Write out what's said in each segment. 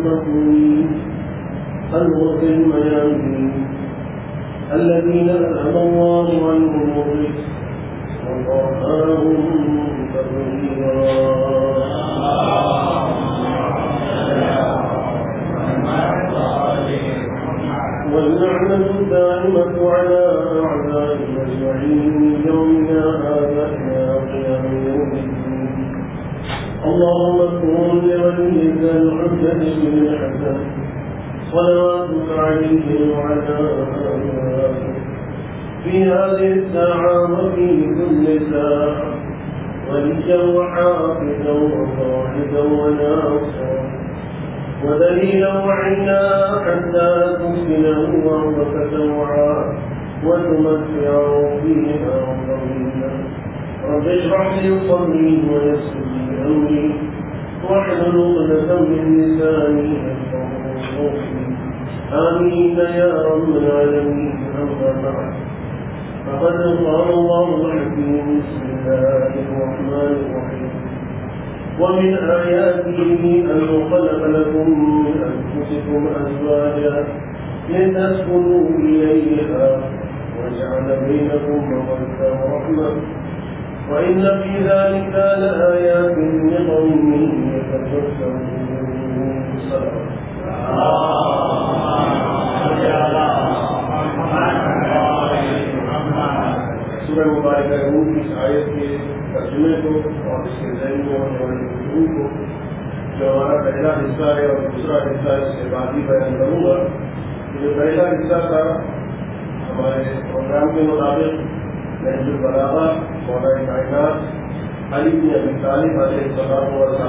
المقبولين الغر الميامين الذين أذهب الله عنهم الرجس وطهرهم تطهيرا. واللعنة الدائمة على أعدائهم أجمعين من يومنا هذا إلى قيام يوم الدين. اللهم كن لوليك الحجة بن الحسن صلواتك عليه وعلى آله في هذه الساعة وفي كل ساعة وليا وحافظا وصاحبا وناصرا ودليلا وعينا حتى تسكنه أرضك سوعا وتمتعه فيها طويلا. رب اشرح لي صدري ويسر لي أمري واحلل عقدة من لساني يفقهوا قولي. آمين يا رب العالمين. أما بعد فقد قال الله الحكيم بسم الله الرحمن الرحيم ومن آياته أن خلق لكم من أنفسكم أزواجا لتسكنوا إليها وجعل بينكم مودة ورحمة وإن في ذلك لآيات لقوم يتفكرون. سورہ مبارکہ روم کی اس آیت کے ترجمے کو اور اس کے ذہن میں ہونے والے مضمون کو جو ہمارا پہلا حصہ ہے اور دوسرا حصہ اس کے بعد ہی بیان کروں گا. جو پہلا حصہ تھا ہمارے پروگرام کے مطابق نہج البلاغہ مولانا کائنات علی بن ابی طالب علیہ السلام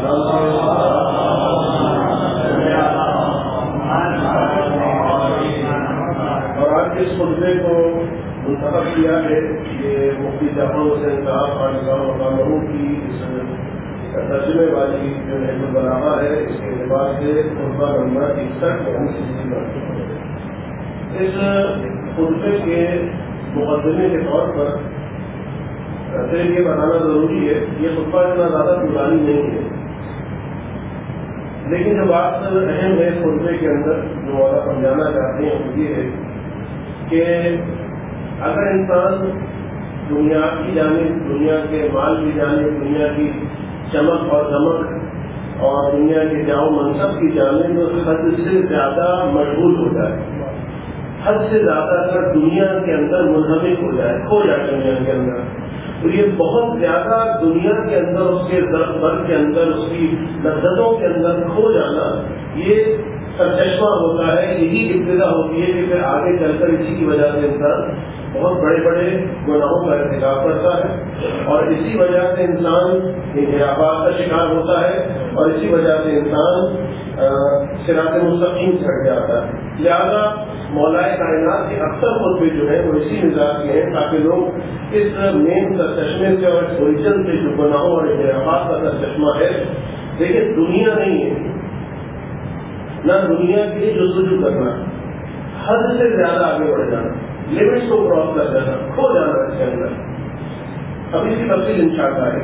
اور آج کے اس خطبے کو منتخب کیا ہے کہ مفتی جعفر حسین صاحب خان صاحب کی اس ترجمے والی جو نہج البلاغہ ہے اس کے اعتبار سے خطبہ نمبر 61 اس خطبے کے مقدمے کے طور پر صرف یہ بتانا ضروری ہے یہ خطبہ اتنا زیادہ طولانی نہیں ہے، لیکن جو بات اہم ہے اس خطبے کے اندر جو مولا سمجھانا چاہتے ہیں وہ یہ ہے کہ اگر انسان دنیا کی جانب، دنیا کے مال کی جانب، دنیا کی چمک اور دمک اور دنیا کے جاؤ منصب کی جانب حد سے زیادہ مشغول ہو جائے، حد سے زیادہ اگر دنیا کے اندر منہمک ہو جائے، کھو جائے دنیا کے اندر، تو یہ بہت زیادہ دنیا کے اندر اس کے ذرف بھر کے اندر اس کی لذتوں کے اندر کھو جانا یہ سرچشمہ ہوتا ہے. یہی ابتدا ہوتی ہے کہ پھر آگے چل کر اسی کی وجہ سے انسان بہت بڑے بڑے گناہوں کا ارتکاب کرتا ہے اور اسی وجہ سے انسان انحرافات کا شکار ہوتا ہے اور اسی وجہ سے انسان صراط مستقیم سے ہٹ جاتا ہے. لہذا مولا کائنات کے اکثر خطبے جو ہیں وہ اسی مزاج کے ہیں تاکہ لوگ اس مین سرچشمے سے اور اس اوریجن سے جو گناہوں اور انحرافات کا سرچشمہ ہے، لیکن دنیا نہیں ہے، نہ دنیا کے لیے جستجو کرنا، حد سے زیادہ آگے بڑھ جانا، لمٹس کو کراس کر جانا، کھو جانا اس کے اندر. اب اس کی تفصیل انشاءاللہ ہے.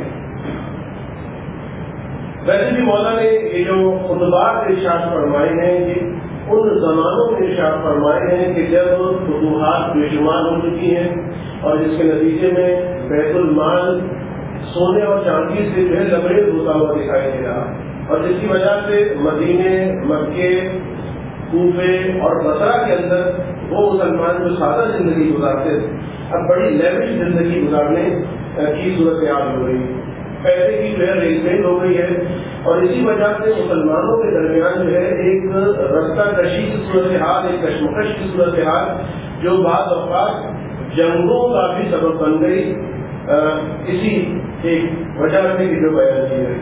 ویسے بھی مولا نے یہ جو خطبات ارشاد فرمائے ہیں یہ ان زمانوں میں ارشاد فرمائے ہیں کہ جب فتوحات بے شمار ہو چکی ہیں اور جس کے نتیجے میں بیت المال سونے اور چاندی سے جو ہے لبریز ہوتا ہوا دکھائی دے رہا، اور جس کی وجہ سے مدینے، مکے، کوفے اور بصرہ کے اندر وہ مسلمان جو سادہ زندگی گزارتے تھے اب بڑی لیوش زندگی گزارنے کی صورتحال ہو رہی ہے. پیسے کی جو ہے ریلویز ہو گئی ہے اور اسی وجہ سے مسلمانوں کے درمیان جو ہے ایک رستہ کشی کی صورتحال، ایک کشمکش کی صورتحال جو بعض اوقات جنگوں کا بھی سبب بن گئی، اسی ایک وجہ سے جو بیان کی گئی.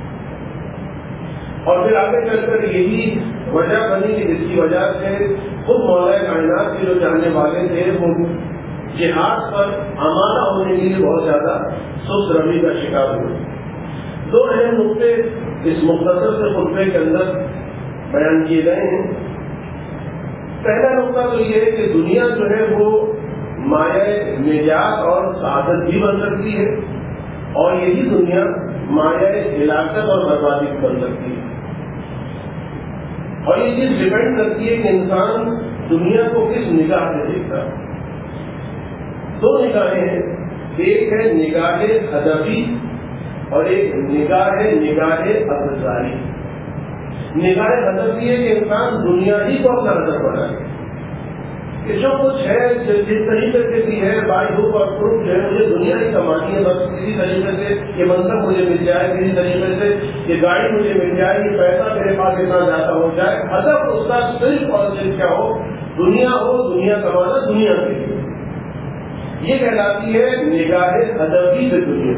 اور پھر آگے چل کر یہی وجہ بنی کہ جس کی وجہ سے خود مولا کائنات کے جو جاننے والے تھے وہ جہاد پر امانہ ہونے کے لیے بہت زیادہ سست روی کا شکار ہوئے. دو اہم نقطے اس مختصر سے خطبے کے اندر بیان کیے گئے ہیں. پہلا نقطہ تو یہ ہے کہ دنیا جو ہے وہ مایہ نجات اور سعادت بھی بن سکتی ہے اور یہی دنیا مایہ ہلاکت اور بربادی بھی بن سکتی ہے. اور یہ چیز ڈپینڈ کرتی ہے کہ انسان دنیا کو کس نگاہ سے دیکھتا ہے. دو نگاہیں ہیں، ایک ہے نگاہ ہدفی اور ایک نگاہ ابزاری. نگاہ ہدفی ہے کہ انسان دنیا ہی کو اپنا ہدف بنائے کہ جو کچھ ہے جس طریقے سے بھی ہے بائی حق اور پروف جو ہے مجھے دنیا ہی کمانی ہے، بس کسی طریقے سے یہ منصب مجھے مل جائے، کسی طریقے سے یہ گاڑی مجھے مل جائے، یہ پیسہ میرے پاس اتنا زیادہ ہو جائے. ہدف اس کا صرف اور صرف کیا ہو؟ دنیا ہو، دنیا کمانا دنیا کے لیے. یہ کہلاتی ہے نگاہ ہدفی سے دنیا،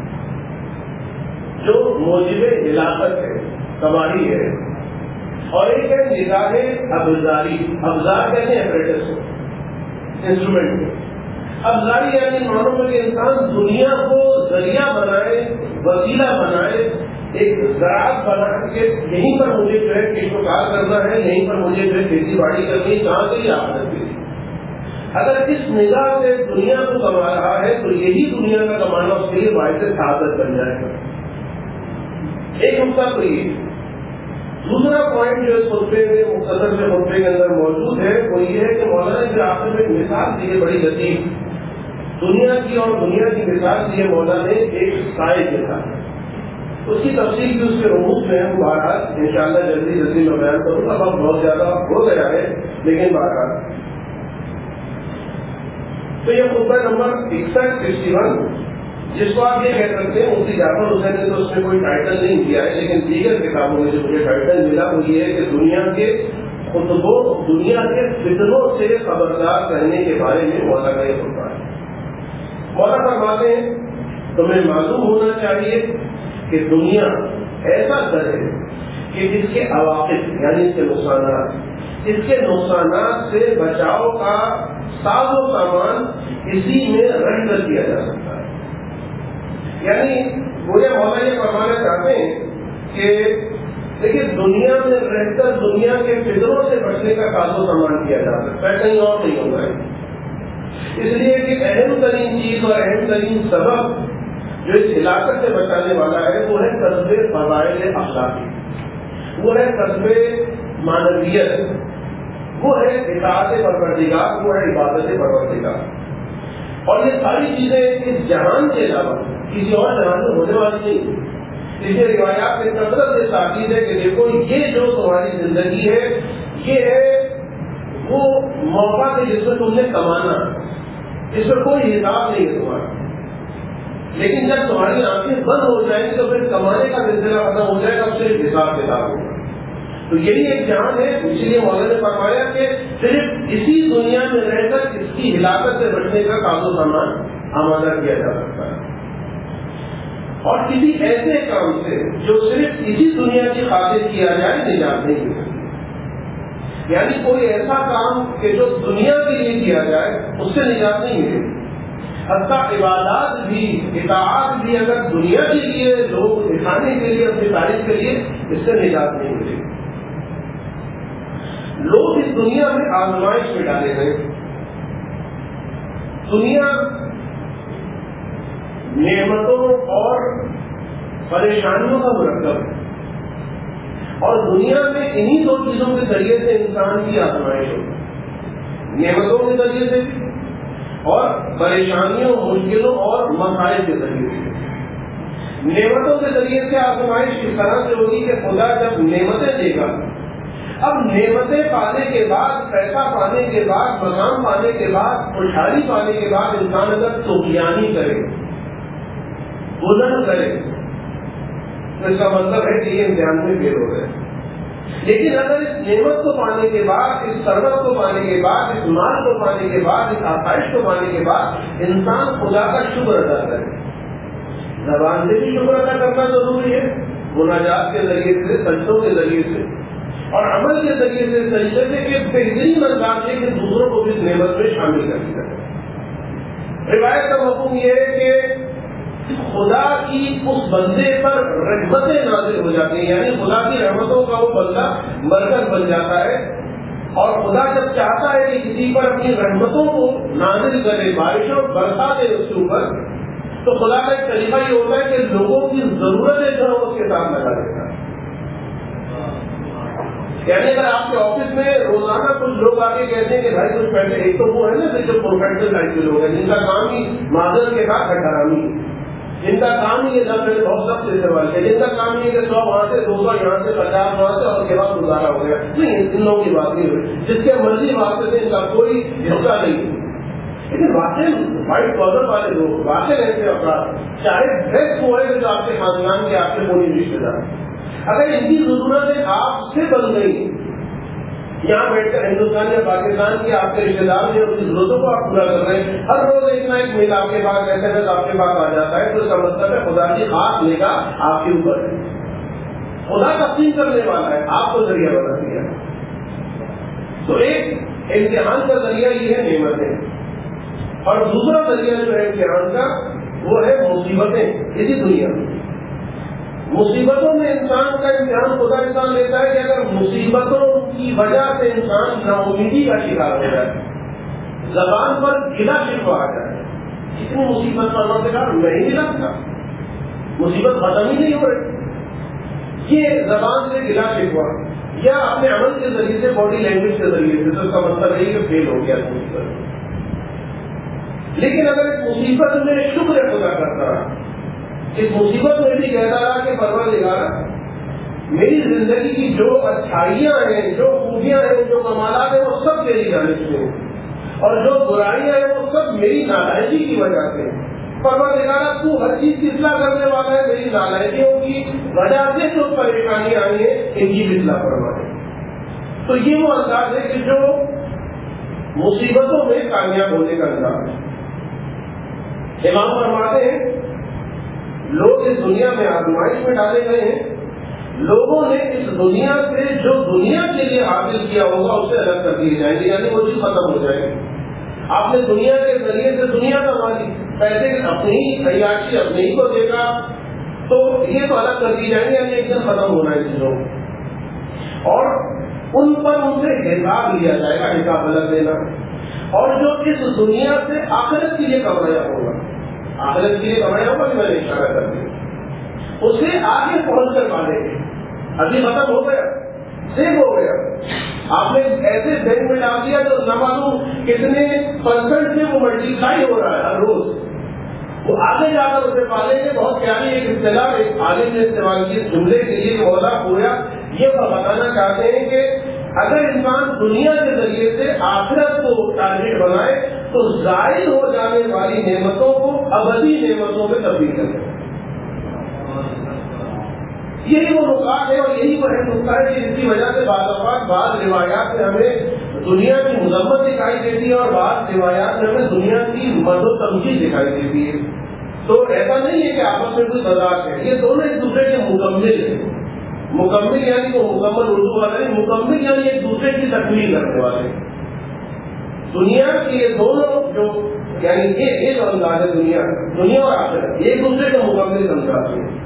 جو موجب ہلاکت ہے، تباہی ہے. اور ایک ہے نگاہ ابزاری. ابزار کہتے ہیں ایپریٹس انسٹرومنٹ کو. ابزاری یعنی مانو میں کہ انسان دنیا کو ذریعہ بنائے، وسیلہ بنائے، ایک زراعت بنا کے یہیں پر مجھے جو ہے کشت و کار کرنا ہے، یہیں پر مجھے جو ہے کھیتی باڑی کرنی، کہاں کے لیے آمدن کے لیے. اگر اس نگاہ سے دنیا کو کما رہا ہے تو یہی دنیا کا کمانا اس کے لیے باعث سعادت بن جائے گا. ایک نقطہ تو یہ. دوسرا پوائنٹ جو اس خطبے میں مختصر سے خطبے کے اندر موجود ہے وہ یہ ہے کہ مولانا کے آخر میں ایک مثال دی ہے بڑی لطیف دنیا کی، اور دنیا کی مثال دی ہے مولانا نے ایک سائے کے ساتھ. اس کی تفصیل بھی اس کے رموز میں ہے. بہرحال انشاءاللہ جلدی میں بیان کروں گا، وقت بہت زیادہ ہو گیا ہے، لیکن بہرحال تو یہ خطبہ نمبر 61 جس کو آپ یہ کہہ سکتے ہیں مفتی جعفر حسین نے تو اس میں کوئی ٹائٹل نہیں دیا ہے، لیکن دیگر کتابوں میں جو مجھے ٹائٹل ملا وہ یہ ہے کہ دنیا کے خطبوں، دنیا کے فتنوں سے خبردار رہنے کے بارے میں مولا کا یہ خطبہ ہے. مولا فرماتے ہیں تمہیں معلوم ہونا چاہیے کہ دنیا ایسا در ہے کہ جس کے عواقب یعنی اس کے نقصانات سے بچاؤ کا ساز و سامان اسی میں رہ کر کیا جا سکتا ہے. یعنی مجھے مولا یہ فرمانا چاہتے ہیں کہ دیکھیے دنیا میں رہ کر دنیا کے فطروں سے بچنے کا ساز و سامان کیا جا سکتا ہے، کہیں اور نہیں ہوگا. اس لیے کہ اہم ترین چیز اور اہم ترین سبب جو اس ہلاکت سے بچانے والا ہے وہ ہے کسب فضائل اخلاقی، وہ ہے کسب معنویت، وہ ہے اطاعت پروردگار، وہ ہے عبادت پروردگار. اور یہ ساری چیزیں اس جہان کے علاوہ کسی اور جہان میں ہونے والی نہیں. اس لیے روایات میں کثرت سے تاکید ہے کہ دیکھو یہ جو تمہاری زندگی ہے یہ ہے وہ موقع ہے جس میں تم نے کمانا، اس میں کوئی حساب نہیں ہے تمہارا. لیکن جب تمہاری آنکھیں بند ہو جائیں گی تو پھر کمانے کا سلسلہ ختم ہو جائے گا، صرف حساب کتاب ہوگا. تو یہی ایک جہان ہے. اس لیے مولانا نے فرمایا کہ صرف اسی دنیا میں رہ کر اس کی ہلاکت سے بچنے کا ساز و سامان آمادہ کیا جا سکتا ہے، اور کسی ایسے کام سے جو صرف اسی دنیا کی خاطر کیا جائے نجات نہیں مل سکتی. یعنی کوئی ایسا کام کہ جو دنیا کے لیے کیا جائے اس سے نجات نہیں ملے. حتیٰ عبادات بھی، اطاعت بھی اگر دنیا کے لیے، لوگ دکھانے کے لیے، اپنی تعریف کے لیے، اس سے نجات نہیں ملے. لوگ اس دنیا میں آزمائش میں ڈالے گئے. دنیا نعمتوں اور پریشانیوں کا مرکب ہے، اور دنیا میں انہی دو چیزوں کے ذریعے سے انسان کی آزمائش ہوتی ہے، نعمتوں کے ذریعے سے بھی اور پریشانیوں، مشکلوں اور مسائل کے ذریعے سے. نعمتوں کے ذریعے سے آزمائش اس طرح سے ہوگی کہ خدا جب نعمتیں دے گا، اب نعمتیں پانے کے بعد، پیسہ پانے کے بعد، مقام پانے کے بعد، خوشحالی پانے کے بعد انسان اگر طغیانی کرے، بلند کرے تو اس کا مطلب ہے کہ یہ امتحان میں فیل ہو گئے. لیکن اگر اس نعمت کو پانے کے بعد، اس ثروت کو پانے کے بعد، اس مال کو پانے کے بعد، اس آسائش کو پانے کے بعد انسان خدا کا شکر ادا کرے، زبان سے بھی شکر ادا کرنا ضروری ہے، مناجات کے ذریعے سے، سجدوں کے ذریعے سے اور عمل کے ذریعے سے، طریقے سے کہ بہترین انداز ہے کہ دوسروں کو بھی اس نعمت میں شامل کر دیا جائے. روایت کا مفہوم یہ ہے کہ خدا کی اس بندے پر رحمتیں نازل ہو جاتی ہیں، یعنی خدا کی رحمتوں کا وہ بندہ مرکز بن جاتا ہے. اور خدا جب چاہتا ہے کہ کسی پر اپنی رحمتوں کو نازل کرے، بارشوں برسا دے اس کے اوپر، تو خدا کا ایک طریقہ یہ ہوتا ہے کہ لوگوں کی ضرورتیں جو ہے اس کے ساتھ لگا دیتا ہے. یعنی اگر آپ کے آفس میں روزانہ کچھ لوگ آگے کہتے ہیں کہ بھائی کچھ پیسے، ایک تو وہ ہے نا جو پروفیشنل ٹائپ کے لوگ ہیں جن کا کام ہی معذرت کے ساتھ ہٹارامی، جن کا کام ہی یہ لفظ ہے بہت سخت استعمال ہے، جن کا کام یہ کہ 100 وہاں سے 200 یہاں سے 50 وہاں سے اور کے بعد گزارا ہو گیا، نہیں ان لوگوں کی بات نہیں ہوئی، جس کے مرضی واسطے سے ان کا کوئی حصہ نہیں۔ لیکن واقعی وائٹ کالر والے لوگ، واقعی ایسے افراد، چاہے بیسٹ وہ ہے جو آپ کے خاندان کے آپ کے کوئی رشتے دار، اگر ان کی ضرورتیں آپ سے بن گئی، یہاں بیٹھ کر ہندوستان یا پاکستان کے آپ کے رشتے دار جو ان کی ضرورتوں کو آپ پورا کر رہے ہیں، ہر روز ایک نہ ایک میل آپ کے پاس SMS آپ کے پاس آ جاتا ہے، تو اس کا مطلب ہے خدا کی خاص نگاہ آپ کے اوپر ہے، خدا تقسیم کرنے والا ہے، آپ کو ذریعہ بنا دیا۔ تو ایک امتحان کا ذریعہ یہ ہے نعمتیں، اور دوسرا ذریعہ جو ہے امتحان کا وہ ہے مصیبتیں اسی دنیا میں۔ مصیبتوں میں انسان کا امتحان خدا انسان لیتا ہے کہ اگر مصیبتوں کی وجہ سے انسان ناامیدی کا شکار ہو جائے، زبان پر گلا شکوہ آ جائے، کتنی مصیبت پر شکار نہیں ملا تھا، مصیبت ختم ہی نہیں ہو رہی، یہ زبان سے گلا شکوہ یا اپنے عمل کے ذریعے سے، باڈی لینگویج کے ذریعے سے، تو اس کا مطلب ہے کہ فیل ہو گیا مصیبت۔ لیکن اگر اس مصیبت میں شکر خدا کرتا رہا، اس مصیبت میں بھی کہتا رہا کہ پروردگار میری زندگی کی جو اچھائیاں ہیں، جو خوبیاں ہیں، جو کمالات ہیں، وہ سب تیری جانب سے ہیں، اور جو برائیاں ہیں وہ سب میری نالائقی کی وجہ سے ہیں۔ پروردگار تو ہر چیز کی اصلاح کرنے والا ہے، میری نالائقیوں کی وجہ سے جو پریشانیاں آئی ہیں ان کی بھی اصلاح کروا دے۔ تو یہ وہ انداز ہے کہ جو مصیبتوں میں کامیاب ہونے کا انداز ہے۔ امام فرماتے ہیں لوگ اس دنیا میں آزمائش میں ڈالے گئے ہیں، لوگوں نے اس دنیا سے جو دنیا کے لیے حاصل کیا ہوگا اس سے الگ کر دیے جائیں گے، یعنی وہ چیز ختم ہو جائے گی۔ آپ نے دنیا کے ذریعے سے دنیا کما لی، پیسے اپنی عیاشی اپنے ہی کو دیکھا، تو یہ تو الگ کر دی جائیں گے، یعنی ایک دن ختم ہونا ہے چیزوں، اور ان پر ان سے حساب لیا جائے گا، حساب الگ دینا۔ اور جو اس دنیا سے آخرت کے لیے کمایا ہوگا، آخرت کے لیے کمایا ہوگا کہ میں نے اشارہ کر دیا، اسے آگے پہنچ کر پالیں گے۔ ابھی ختم ہو گیا، سیو ہو گیا، آپ نے ایسے بینک میں ڈال دیا جو نہ معلوم کتنے پرسنٹ سے وہ ملٹیپلائی ہو رہا ہے ہر روز، وہ آگے جا کر اسے پالیں گے۔ بہت پیاری ایک اصطلاح ایک عالم نے استعمال کی اس جملے کے لیے، مولا پورا یہ بتانا چاہتے ہیں کہ اگر انسان دنیا کے ذریعے سے آخرت کو ٹارگیٹ بنائے تو ظاہر ہو جانے والی نعمتوں کو ابدی نعمتوں میں تبدیل کرے۔ یہی وہ نقاط ہے اور یہی وہ نقطہ ہے کہ جس کی وجہ سے بعض اوقات بعض روایات میں ہمیں دنیا کی مذمت دکھائی دیتی ہے اور بعض روایات میں ہمیں دنیا کی مد و تمجید دکھائی دیتی ہے۔ تو ایسا نہیں ہے کہ آپس میں کوئی تضاد ہے، یہ دونوں ایک دوسرے کے مکمل ہیں۔ مکمل یعنی وہ مکمل اردو والا نہیں، مکمل یعنی ایک دوسرے کی تکمیل کرنے والے۔ دنیا کے یہ دونوں جو یعنی یہ جو انداز ہے دنیا اور آخرت، ایک دوسرے کا مکمل سمجھاتے ہیں۔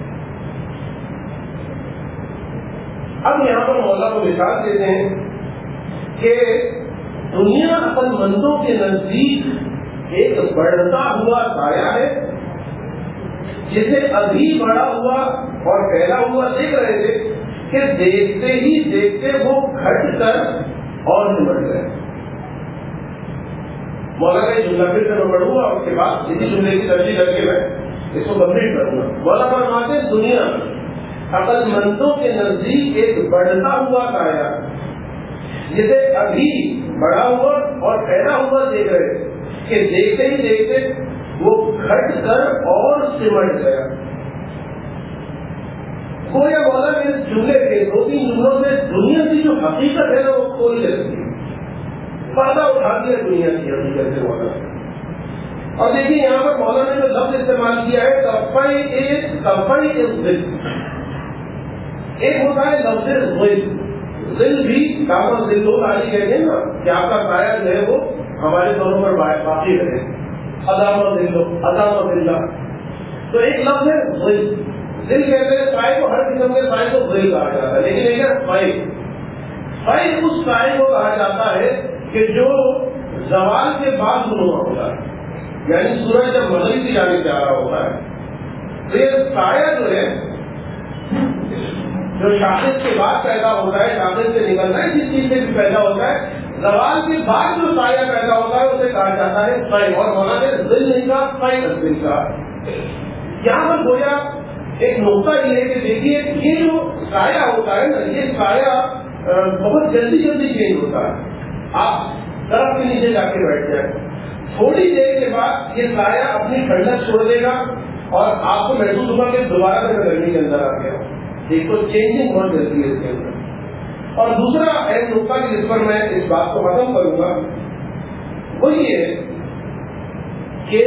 اب یہاں پر مولا کو مثال دیتے ہیں کہ دنیا عقل مندوں کے نزدیک ایک بڑھتا ہوا سایہ ہے جسے ابھی بڑا ہوا اور پھیلا ہوا دیکھ رہے تھے کہ دیکھتے ہی دیکھتے وہ گھٹ کر اور سمٹ گئے۔ مولا کا جملہ پھر سے میں پڑھوں گا اور اس کے بعد اسی جملے کی ترجیح کر کے میں اس کو کمپلیٹ کروں گا۔ مولا فرماتے ہیں دنیا عقل مندوں کے نزدیک ایک بڑھتا ہوا سایہ جسے ابھی بڑا ہوا اور پھیلا ہوا دیکھ رہے کہ دیکھتے ہی دیکھتے وہ گھٹ کر اور سمٹ گیا۔ کوئی مولا نے اس جملے کے 2-3 جملوں سے دنیا کی جو حقیقت ہے نا وہ کھول لیتی ہے، فائدہ اٹھا دیا دنیا کی حقیقت سے مولا۔ اور دیکھیے یہاں پر مولا نے جو لفظ استعمال کیا ہے کفئی ایک ہوتا ہے لفظ ظل بھی کامن ظل لوگ آج کہتے ہیں نا کہ آپ کا سایہ جو ہے وہ ہمارے دونوں پر باقی رہے، عدامت ذلہ، تو ایک لفظ ہے ظل۔ ظل کہتے ہیں سائے کو، ہر قسم کے سائے کو ظل کہا جاتا ہے، لیکن ایک ہے فائل اس سائے کو کہا جاتا ہے کہ جو زوال کے بعد نما ہوتا ہے، یعنی سورج جب مغرب کی جانب جا رہا ہوتا ہے تو یہ سایہ جو ہے جو شاخص کے بعد پیدا ہوتا ہے، شاخص سے نکلنا ہے جس چیز سے بھی پیدا ہوتا ہے، زوال کے بعد جو سایہ پیدا ہوتا ہے اسے کہا جاتا ہے قید، اور مولانا نے ظل نہیں کہا، قید ظل کہا۔ یہاں پر گویا ایک نقطہ یہ ہے کہ دیکھیے یہ جو سایہ ہوتا ہے نا، یہ سایہ بہت جلدی جلدی چینج ہوتا ہے۔ آپ درخت کے نیچے جا کے بیٹھ جائیں، تھوڑی دیر کے بعد یہ سایہ اپنی ٹھنڈک چھوڑ دے گا اور آپ کو محسوس ہوگا کہ دوبارہ سے میں گرمی کے اندر آ گیا ہوں۔ ایک تو چینجنگ بہت جلدی ہے اس کے اندر۔ اور دوسرا اہم نقطہ جس پر میں اس بات کو ختم کروں گا وہ یہ ہے کہ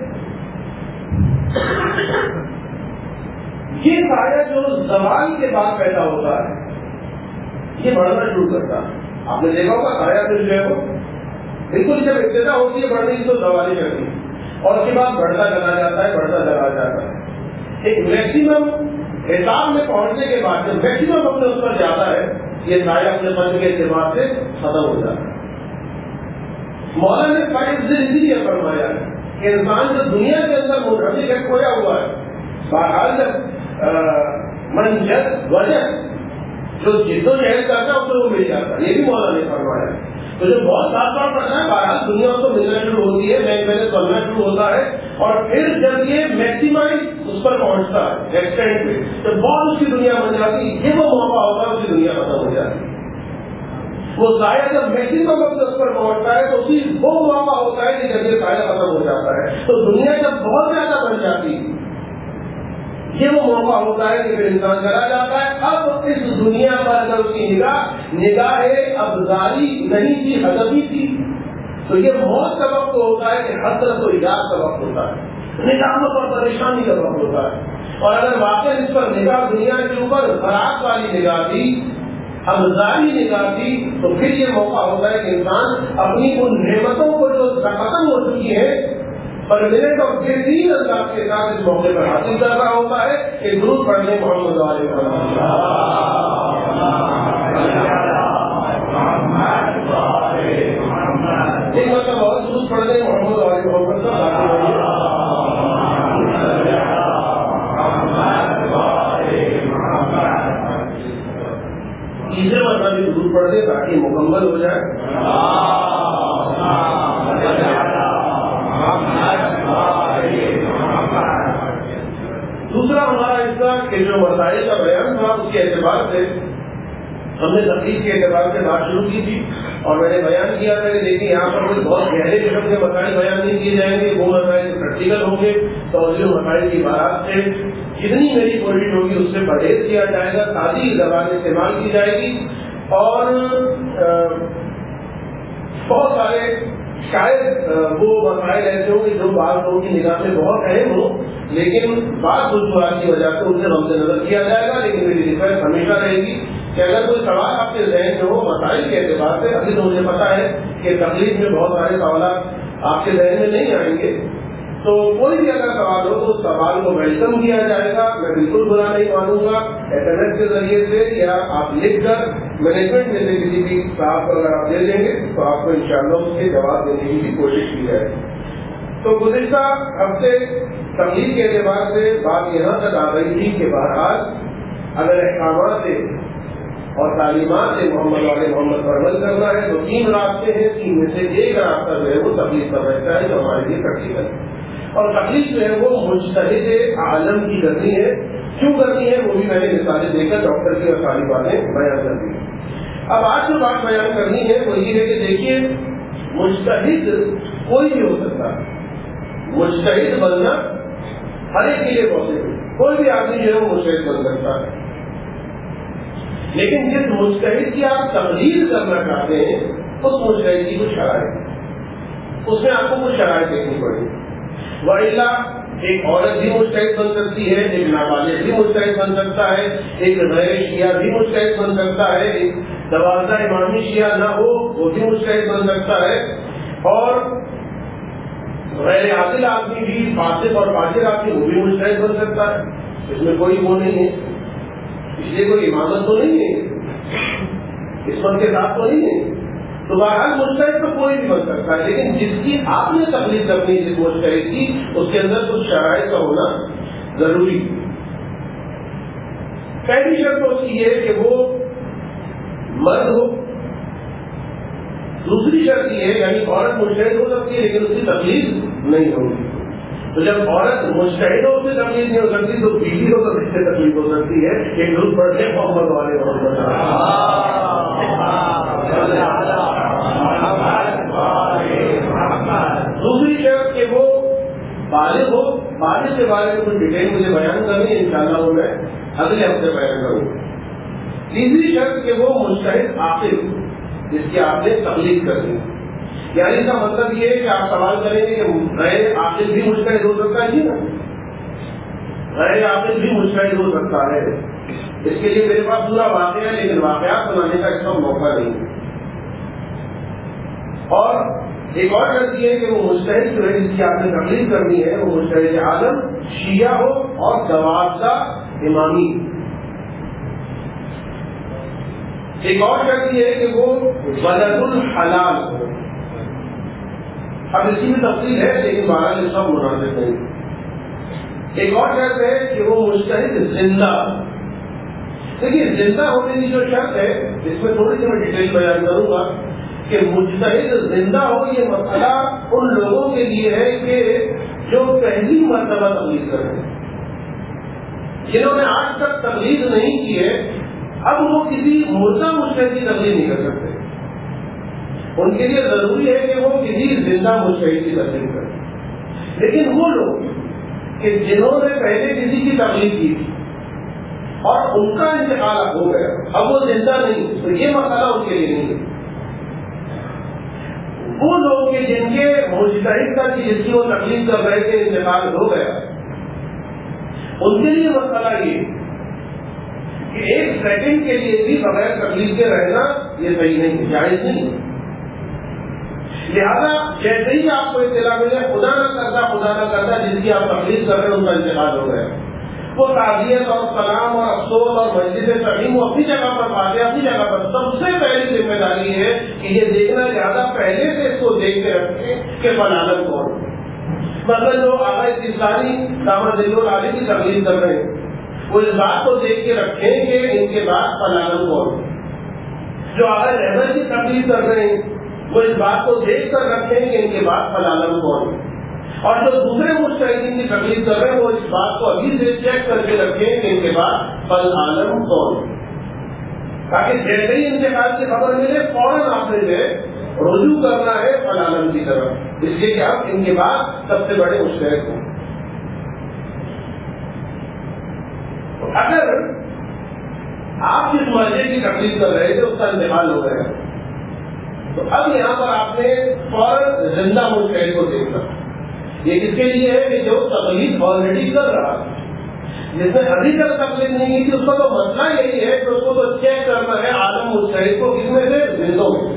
یہ سایہ جو زوال کے بعد پیدا ہوتا ہے یہ بڑھنا شروع کرتا ہے۔ آپ نے دیکھا ہوگا سایہ جو ہے وہ بالکل جب ابتدا ہوتی ہے بڑھنے کی تو زوالی کرتی ہے اور اس کے بعد بڑھتا چلا جاتا ہے، بڑھتا چلا جاتا ہے۔ ایک میکسیمم حساب میں پہنچنے کے بعد جب میکسیمم اپنے اس پر جاتا ہے یہ سایہ اپنے قدر کے اعتبار سے ختم ہو جاتا ہے۔ مولانا نے قید سے اسی لیے فرمایا ہے کہ انسان جو دنیا کے اندر منحصر ہے، کھویا ہوا ہے، بہرحال جب منجد وجہ جو جد و جہد کرتا ہے اسے وہ مل جاتا ہے، یہ بھی مولانا نے فرمایا ہے۔ تو جو بہت ساتھ ساتھ کرتا ہے بہرحال دنیا اس کو ملنا شروع ہوتی ہے، بینک بیلنس بننا شروع ہوتا ہے، اور پھر جب یہ میکسیمائز اس پر پہنچتا ہے ایکسٹینٹ پہ تو بہت اس کی دنیا بن جاتی ہے، یہ وہ موقع ہوتا ہے اس کی دنیا ختم ہو جاتی ہے۔ وہ سایہ جب میکسیمم وقت اس پر پہنچتا ہے تو اسی وہ موقع ہوتا ہے کہ جب یہ سایہ ختم ہو جاتا ہے، تو دنیا جب بہت زیادہ بن جاتی ہے یہ وہ موقع ہوتا ہے کہ پھر انسان چلا جاتا ہے۔ اب اس دنیا پر اگر اس کی نگاہ ابزاری نہیں تھی، ہدفی تھی، تو یہ موت کا وقت ہوتا ہے کہ حسرت و ایجاد کا وقت ہوتا ہے، نگاہوں پر پریشانی کا وقت ہوتا ہے۔ اور اگر واقعی اس پر نگاہ دنیا کے اوپر خراب والی نگاہ تھی، ابزاری نگاہ تھی، تو پھر یہ موقع ہوتا ہے کہ انسان اپنی ان نعمتوں کو جو ختم ہو چکی ہے پرمنٹ اور بہترین انداز کے ساتھ اس موقع پر حاصل کر رہا ہوتا ہے کہ درود پڑھنے محمد علیہ وسلم۔ ایک مطلب اور درود پڑھنے محمد علیہ وسلم۔ تیسرے مرتبہ بھی درود پڑھ دیں تاکہ مکمل ہو جائے۔ دوسرا ہمارا حصہ کہ جو مسائل کا بیان تھا اس کے اعتبار سے ہم نے تقریب کے اعتبار سے بات شروع کی تھی، اور میں نے بیان کیا تھا کہ دیکھیے یہاں پر کوئی بہت گہرے قسم کے مسائل بیان نہیں کیے جائیں گے، وہ مسائل پریکٹیکل ہوں گے، توجہ مسائل کی بات سے جتنی میری کوشش ہوگی اس سے پرہیز کیا جائے گا، سادی زبان استعمال کی جائے گی، اور بہت سارے شاید وہ مسائل ایسے ہوں گے جو بعض لوگوں کی نگاہ میں بہت اہم ہوں، لیکن بعض خصوصیات کی وجہ سے اسے مد نظر کیا جائے گا۔ لیکن میری ریکویسٹ ہمیشہ رہے گی کہ اگر کوئی سوال آپ کے ذہن میں ہو مسائل کے اعتبار سے، ابھی تو مجھے پتا ہے کہ تقریب میں بہت سارے سوالات آپ کے ذہن میں نہیں آئیں گے، تو کوئی بھی اگر سوال ہو تو سوال کو ویلکم کیا جائے گا، میں بالکل برا نہیں مانوں گا۔ SMS کے ذریعے سے یا آپ لکھ کر مینجمنٹ میں سے کسی بھی صاحب کو اگر آپ دے دیں گے تو آپ کو انشاءاللہ اس کے جواب دینے کی بھی کوشش کی جائے گی۔ تو گزشتہ ہفتے تقریر کے اعتبار سے بات یہاں تک آ گئی تھی کہ بہرحال اگر احکامات اور تعلیمات محمد علیہ محمد پر عمل کرنا ہے تو 3 راستے ہیں، 3 میں سے ایک راستہ جو ہے وہ تقریر کا رہتا ہے جو ہمارے لیے پریکٹیکل ہے، اور تقریر جو ہے وہ مجتہد عالم کی کرنی ہے۔ کیوں کرنی ہے وہ بھی میں نے مثالیں دے کر ڈاکٹر کی اور ساری باتیں بیان کر دی۔ اب آج جو بات بیان کرنی ہے وہ یہ ہے کہ دیکھیے مجتہد کوئی بھی ہو سکتا ہے، مجتہد بننا ہر ایک کے لیے پاسبل، کوئی بھی آدمی جو ہے وہ مجتہد بن سکتا ہے، لیکن جس مجتہد کی آپ تقریر کرنا چاہتے ہیں اس مجتہد کی کچھ شرائط، اس میں آپ کو کچھ شرائط دیکھنی پڑے گی۔ وإلا ایک عورت بھی مجتہد بن سکتی ہے، ایک نابالغ بھی مجتہد بن سکتا ہے، ایک غیر شیعہ بھی مجتہد بن سکتا ہے، ایک 12 امامی شیعہ نہ ہو وہ بھی مجتہد بن سکتا ہے، اور غیر عاقل آدمی بھی، فاسق اور فاجر آدمی وہ بھی مجتہد بن سکتا ہے، اس میں کوئی وہ نہیں ہے، اس لیے کوئی امامت تو نہیں ہے، عصمت کے ساتھ تو نہیں ہے۔ تو بہرحال مجتہد تو کوئی بھی بن سکتا ہے، لیکن جس کی آپ نے تقلید کرنی جس مجتہد کی اس کے اندر کچھ شرائط کا ہونا ضروری۔ پہلی شرط تو اس کی ہے کہ وہ مرد ہو. دوسری شرط یہ ہے یعنی عورت مجتہد ہو سکتی ہے لیکن اس کی تقلید نہیں ہوگی. تو جب عورت مجتہد ہو اس سے تقلید نہیں ہو سکتی تو بیوی ہو تو اس سے تقلید ہو سکتی ہے. ایک درود پڑھتے ہیں محمد والے محمد. دوسری شرط کہ وہ بالغ ہو. بالغ کے بارے میں کچھ ڈیٹیل مجھے بیان کرنی ہے انشاءاللہ وہ میں اگلے ہفتے بیان کروں. تیسری شرط کہ وہ مجتہد عاقل جس کی آپ نے تقلید کرنی. یعنی اس کا مطلب یہ ہے کہ آپ سوال کریں گے کہ غیر عاقل بھی مجتہد ہو سکتا ہے. جی نا, غیر عاقل بھی مجتہد ہو سکتا ہے. اس کے لیے میرے پاس پورا واقعہ ہے لیکن واقعات بنانے کا اس کا موقع نہیں. اور ایک اور شرط یہ ہے کہ وہ مجتہد جو ہے جس کی آپ نے تقلید کرنی ہے وہ مجتہد عالم شیعہ ہو اور جوابزہ امامی. ایک اور شرط یہ ہے کہ وہ ولد الحلال ہو. اب اسی میں تفصیل ہے لیکن بہرحال اس کا مناسب نہیں. ایک اور شرط ہے کہ وہ مجتہد زندہ. دیکھیے زندہ ہونے کی جو شرط ہے اس میں تھوڑی سی میں ڈیٹیل بیان کروں گا کہ مجتہد زندہ ہو. یہ مسئلہ ان لوگوں کے لیے ہے کہ جو پہلی مرتبہ تقلید کر رہے ہیں, جنہوں نے آج تک تقلید نہیں کی ہے. اب وہ کسی مردہ مجتہد کی تقلید نہیں کر سکتے. ان کے لیے ضروری ہے کہ وہ کسی زندہ مجتہد کی تقلید کریں. لیکن وہ لوگ کہ جنہوں نے پہلے کسی کی تقلید کی تھی اور ان کا انتقال ہو گیا, اب وہ زندہ نہیں, تو یہ مسئلہ ان کے لیے نہیں ہے. وہ لوگ کہ جن کے مجتہد کا جس کی وہ تقلید کر رہے تھے انتقال ہو گیا, ان کے لیے مسئلہ یہ کہ ایک سیکنڈ کے لیے بھی بغیر تقلید کے رہنا یہ صحیح نہیں, جائز نہیں. لہٰذا جیسے ہی آپ کو اطلاع ملے خدا نہ کرتا جس کی آپ تقلید کر رہے ہیں ان کا انتقال ہو گیا, وہ تعزیت اور سلام اور افسوس اور مجلس تعلیم وہ اپنی جگہ پر پاتے, اپنی جگہ پر سب سے پہلی ذمہ داری ہے کہ یہ دیکھنا زیادہ پہلے سے اس کو دیکھ کے رکھیں کہ فلالم کون. مطلب جو آغا استثاری دامد علی کی تقلید کر رہے ہیں وہ اس بات کو دیکھ کے رکھیں کہ ان کے بعد فلالم کون. جو آغا رحمت کی تقلید کر رہے ہیں وہ اس بات کو دیکھ کر رکھیں کہ ان کے بعد فلالم کون. اور جو دوسرے مجتہدین کی تقلید کر رہے ہیں وہ اس بات کو ابھی سے چیک کر کے رکھیں کہ ان کے بعد فل عالم کون, تاکہ جیسے ہی انتقال کی خبر ملے فوراً آپ نے جو رجوع کرنا ہے فل عالم کی طرف, اس لیے کہ آپ ان کے بعد سب سے بڑے مجتہد ہوں. اگر آپ جس مرضی کی تقلید کر رہے تھے اس کا انتقال ہو گیا تو اب یہاں پر آپ نے فوراً زندہ مجتہد کو دیکھنا. یہ کس کے لیے ہے کہ جو تقلید آلریڈی کر رہا ہے, جس نے ابھی تک تقلید نہیں کی تھی اس کا تو مسئلہ یہی ہے کہ اس کو تو چیک کرنا ہے عالم مجتہد کو کس میں سے, زندوں میں.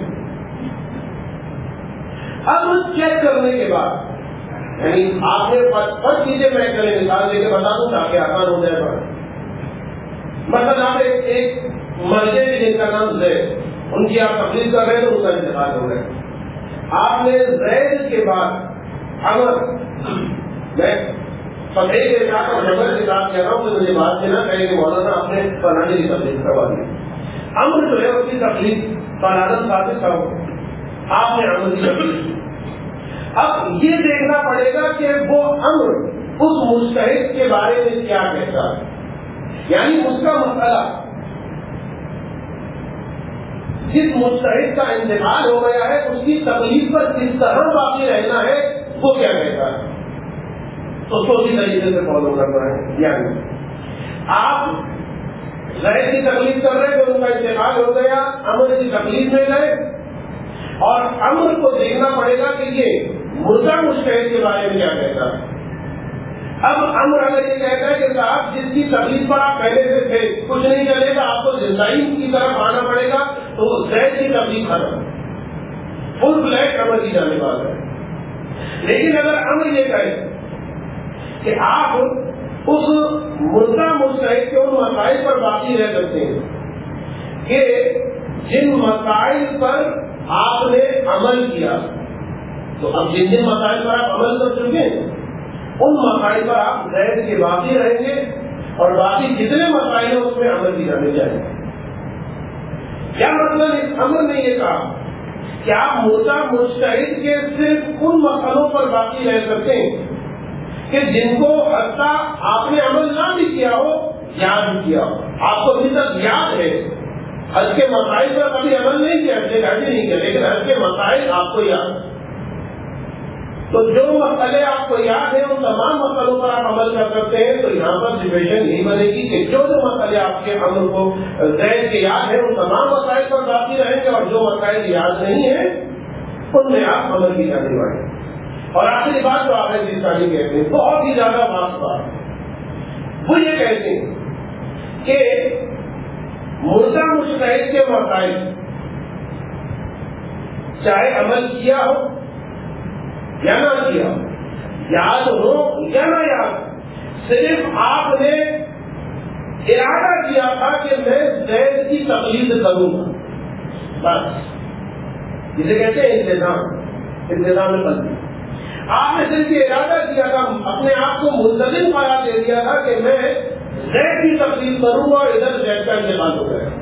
اب چیک کرنے کے بعد یعنی آپ نے فرض کیجیے میں چلے مثال دے کے بتا دوں تاکہ آسان ہو جائے. مثلا آپ ایک مرجے جن کا نام زید, ان کی آپ تقلید کر رہے ہیں تو ان کا انتقال ہو گیا. آپ نے زید کے بعد عمر, میں فتح کے ساتھ اور جبر کے ساتھ کہہ رہا ہوں کہ مجھے بات سے نہ کہے کہ مولانا آپ نے فلانے کی تقلید کروا دی. عمر جو ہے اس کی تقلید فلانا ثابت کرو, آپ نے عمر کی تقلید کی. اب یہ دیکھنا پڑے گا کہ وہ عمر اس مجتہد کے بارے میں کیا کہتا ہے, یعنی اس کا مسئلہ جس مجتہد کا انتقال ہو گیا ہے اس کی تقلید پر کس طرح باقی رہنا ہے وہ کیا کہتا ہے, اس کو اسی طریقے سے فالو کرنا ہے. یعنی آپ غیر کی تقلید کر رہے تو ان کا انتقال ہو گیا, امر کی تقلید میں گئے اور امر کو دیکھنا پڑے گا کہ یہ مردہ مجتہد کے بارے میں کیا کہتا ہے. اب امر اگر یہ کہتا ہے کہ صاحب جس کی تقلید پر آپ پہلے سے تھے کچھ نہیں چلے گا, آپ کو زندائی کی طرف آنا پڑے گا, تو وہ زید کی تقلید ختم, فل بلیک امر کی جانے والا ہے. لیکن اگر امر یہ کہے کہ آپ اس مردہ مجتہد کے ان مسائل پر باقی رہ سکتے ہیں کہ جن مسائل پر آپ نے عمل کیا, تو اب جن جن مسائل پر آپ عمل کر چکے ہیں ان مسائل پر آپ زید کے باقی رہیں گے اور باقی جتنے مسائل ہیں اس میں عمل کی جانی چاہیے. کیا مطلب اس عمل نے یہ کہا کہ آپ مردہ مجتہد کے صرف ان مسئلوں پر باقی رہ سکتے ہیں کہ جن کو حتیٰ آپ نے عمل نہ بھی کیا ہو، یاد کیا ہو. آپ کو ابھی تک یاد ہے، حج کے مسائل پر کبھی عمل نہیں کیا، نہیں کیا، لیکن حج کے مسائل آپ کو یاد. تو جو مسئلے آپ کو یاد ہیں ان تمام مسئلوں پر آپ عمل کر سکتے ہیں. تو یہاں پر سچویشن یہی بنے گی کہ جو مسئلے آپ کے عمل کو ذہن کے یاد ہیں ان تمام مسائل پر باقی رہیں گے، اور جو مسائل یاد نہیں ہیں ان میں آپ عمل کی جانے والے. اور آخری بات جو آپ سیستانی کہتے ہیں، بہت ہی زیادہ خاص بات، وہ یہ کہتے ہیں کہ مردہ مجتہد کے مسائل چاہے عمل کیا ہو یا نہ کیا ہو، یاد ہو یا نہ یاد، صرف آپ نے ارادہ کیا تھا کہ میں زید کی تقلید کروں گا، بس. جسے کہتے ہیں انتظام قلبی. آپ نے صرف یہ ارادہ کیا تھا، اپنے آپ کو منتظم قرار دے دیا تھا کہ میں زید کی تقلید کروں گا، اور ادھر زید کا انتقال ہو گیا.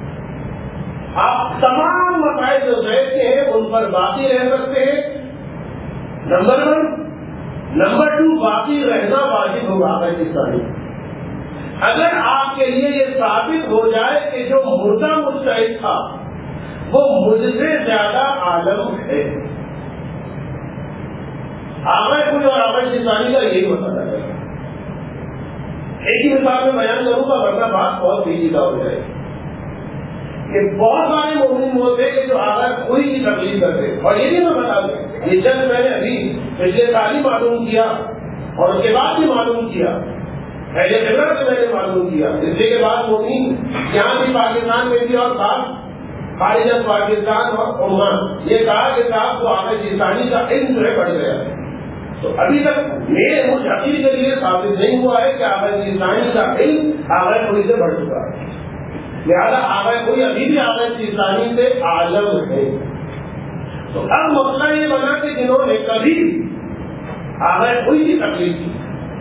آپ تمام مسائل جو زید کے ہیں ان پر باقی رہ سکتے ہیں، نمبر 1. نمبر 2، باقی رہنا واجب ہوگا آپ سیستانی. اگر آپ کے لیے یہ ثابت ہو جائے کہ جو مردہ مجتہد تھا وہ مجھ سے زیادہ عالم ہے. آغا کوئی اور آغا سیستانی کا یہی مسئلہ ہے. ایک ہی مثال میں بیان کروں گا ورنہ بات بہت پیچیدہ ہو جائے گی. کہ بہت سارے مومن ہوتے کہ جو آغا کوئی کی تقلید کرتے، اور یہ بھی میں بتا دوں یہ چند میں نے ابھی پچھلے سال ہی معلوم کیا اور اس کے بعد بھی معلوم کیا، پہلے خبر سے میں نے معلوم کیا. اس کے بعد مومن یہاں بھی پاکستان میں بھی اور بات خارج پاکستان اور عمان یہ کہا کہ صاحب کو آغا سیستانی کا علم جو ہے بڑھ گیا ہے. تو ابھی تک میرے مجھ حقیقت کے لیے ثابت نہیں ہوا ہے کہ آغا سیستانی کا علم آغا کوئی سے بڑھ چکا ہے. لہٰذا آغا کوئی ابھی بھی آغا سیستانی سے عالم ہے. تو اب مسئلہ یہ بنا کہ جنہوں نے کبھی آغا کوئی کی تقلید کی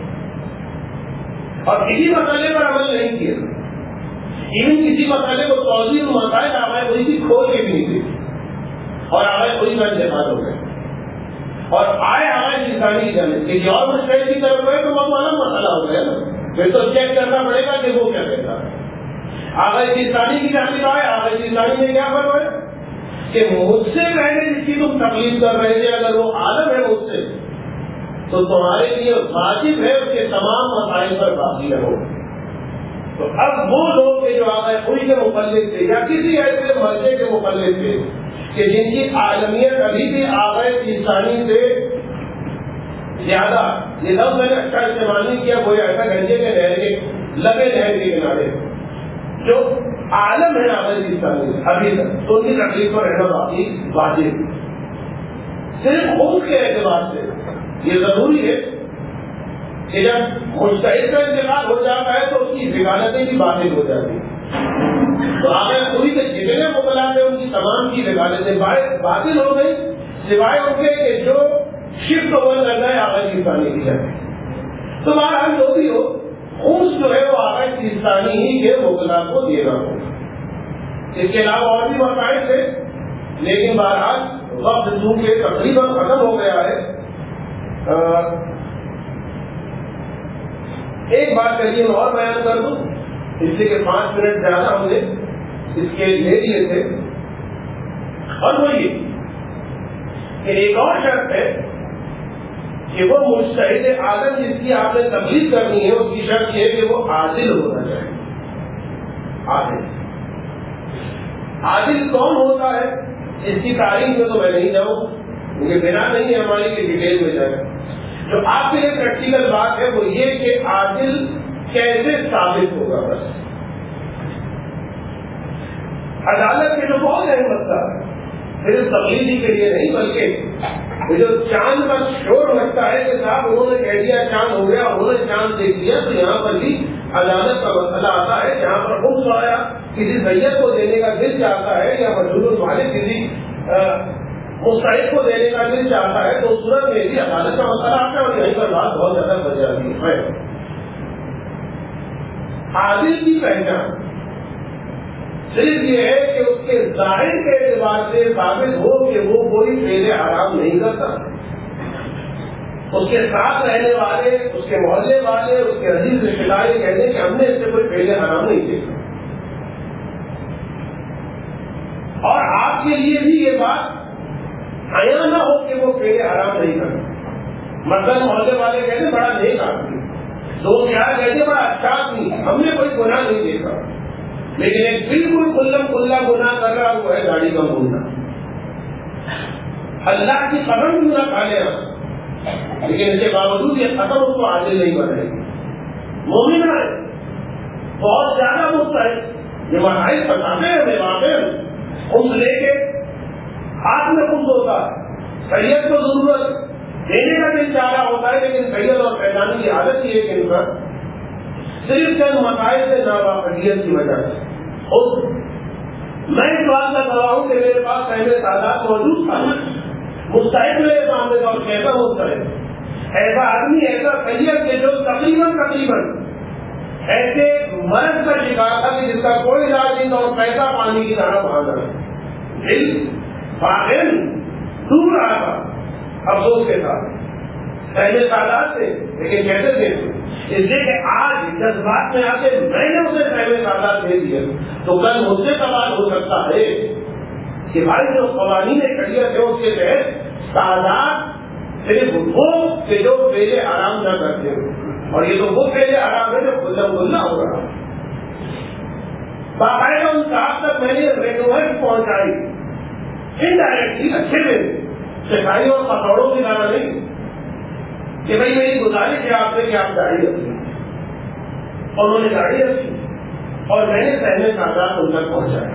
اور کسی مسئلے پر عمل نہیں کیا، ایون کسی مسئلے کو توضیح مسائل آغا کوئی کی کھول کے بھی نہیں دی، اور آغا کوئی کا انتقال ہو گئے اور آئے آغا سیستانی کی جانب کسی اور مجتہد کی طرف گئے تو وہ معلوم مسئلہ ہو گیا نا. پھر تو چیک کرنا پڑے گا کہ وہ کیا کہتا ہے. آغا سیستانی کی جانب آئے، آغا سیستانی میں کیا فرمایا کہ مجھ سے پہلے جس کی تم تقلید کر رہے تھے اگر وہ عالم ہے مجھ سے تو تمہارے لیے واجب ہے اس کے تمام مسائل پر باقی رہو. تو اب وہ لوگ کے جو آغا کوئی کے مقلد تھے یا کسی ایسے مرجع کے مقلد تھے کہ جن کی عالمیت ابھی بھی آغا سیستانی سے زیادہ، یہ لفظ میں نے اچھا استعمال نہیں کیا، کوئی ایسا گنجے کے نہر کے لگے نہر کے کنارے جو عالم ہے آغا سیستانی ابھی تک، تو ان کی تکلیف پر رہنا باقی واجب. صرف خود کے اعتبار سے یہ ضروری ہے کہ جب مجتہد کا انتقال ہو جاتا ہے تو اس کی وکالتیں بھی باطل ہو جاتی ہیں. تو آگے پوری کے جتنے مقلات ہیں ان کی تمام کی وکالتیں باطل ہو گئی سوائے ان کے کہ جو شفٹ اوور کر رہا ہے آغا سیستانی کی جائے. تو بہرحال جو بھی ہو خود جو ہے وہ آغا سیستانی ہی کے مقلات کو دینا ہوگا. اس کے علاوہ اور بھی مسائل تھے لیکن بہرحال وقت چونکہ تقریباً ختم ہو گیا ہے. ایک بات کریے میں اور بیان کر دوں اس لیے کہ 5 منٹ زیادہ ہم نے اس کے لے لیے تھے، اور وہ یہ کہ ایک اور شرط ہے کہ وہ مجتہد عالم جس کی آپ نے تقلید کرنی ہے اس کی شرط یہ ہے کہ وہ عادل ہونا چاہیے. عادل کون ہوتا ہے اس کی تاریخ میں تو میں نہیں جاؤں کیونکہ بنا نہیں ہے ہماری کہ ڈیٹیل میں جائے. جو آپ کے لیے پریکٹیکل بات ہے وہ یہ کہ عادل کیسے ثابت ہوگا. بس عدالت میں جو بہت اہم مسئلہ ہے صرف تقلیدی کے لیے نہیں بلکہ جو چاند کا شور لگتا ہے کہ صاحب انہوں نے کہہ دیا چاند ہو گیا، انہوں نے چاند دیکھ لیا، تو یہاں پر بھی عدالت کا مسئلہ آتا ہے جہاں پر خود آیا کسی سید کو دینے کا دل چاہتا ہے یا مجبور والے کسی مستحق کو دینے کا دل چاہتا ہے تو اس صورت میں بھی عدالت کا مسئلہ آتا ہے اور یہیں پر بات بہت زیادہ بچ جاتی ہے. عادل کی پہچان صرف یہ ہے کہ اس کے ظاہر کے اعتبار سے ثابت ہو کہ وہ کوئی فعل حرام نہیں کرتا. اس کے ساتھ رہنے والے، اس کے محلے والے، اس کے عزیز رشتے دار یہ کہتے ہیں کہ ہم نے اس سے کوئی فعل حرام نہیں دیکھا. اور آپ کے لیے بھی یہ بات حیا نہ ہو کہ وہ فعل حرام نہیں کرتا. مثلاً محلے والے کہتے ہیں بڑا نیک آدمی، لوگ کیا کہتے ہیں بڑا اچھا آدمی، ہم نے کوئی گناہ نہیں دیکھا. لیکن ایک بالکل کلم کلا گناہ کر رہا وہ ہے گاڑی کا بولنا. اللہ کی قسم کیوں نہ کھا لے آپ، لیکن اس کے باوجود یہ قسم اس کو عادل نہیں بنائے گی. مومن ہے بہت زیادہ مستحق، یہ مسائل بتاتے ہیں ہمیں واقع خود لے کے ہاتھ میں خود ہوتا ہے. سید کو ضرورت دینے کا دل چاہ رہا ہوتا ہے، لیکن سید اور فیضانی کی عادت یہ ہے کہ ان کا صرف چند مسائل سے ناواقفیت کی وجہ سے. میں اس بات کا گواہ ہوں کہ میرے پاس پہلے تعداد موجود تھا، مستحق میرے سامنے کا، اور کیسا مستحق، ایسا آدمی، ایسا سید کہ جو تقریباً ایسے مرض کا شکار تھا کہ جس کا کوئی علاج نہیں تھا، اور پیسہ پانی کی طرح بہا رہا، دل باغن ڈوب رہا تھا افسوس کے ساتھ پہلے تعداد سے. لیکن کیسے تھے؟ اس لیے کہ آج جذبات میں آ کے میں نے اسے پہلے تعداد دے دیا تو کل مجھ سے سوال ہو سکتا ہے کہ بھائی جو قوانین شریعت ہے اس کے تحت تعداد صرف وہ کہ جو فعل حرام نہ کرتے ہو، اور یہ تو وہ فعل حرام ہے جو کلم کلا ہو رہا ہے. باقاعدہ ان صاحب تک میں نے ریکویسٹ پہنچائی انڈائریکٹلی، اچھے میں سکھائی اور پکوڑوں کی طرح نہیں، کہ بھائی میری گزارش ہے آپ سے کہ آپ گاڑی رکھیں. اور انہوں نے گاڑی رکھی اور میں نے پہلے تعداد ان تک پہنچایا.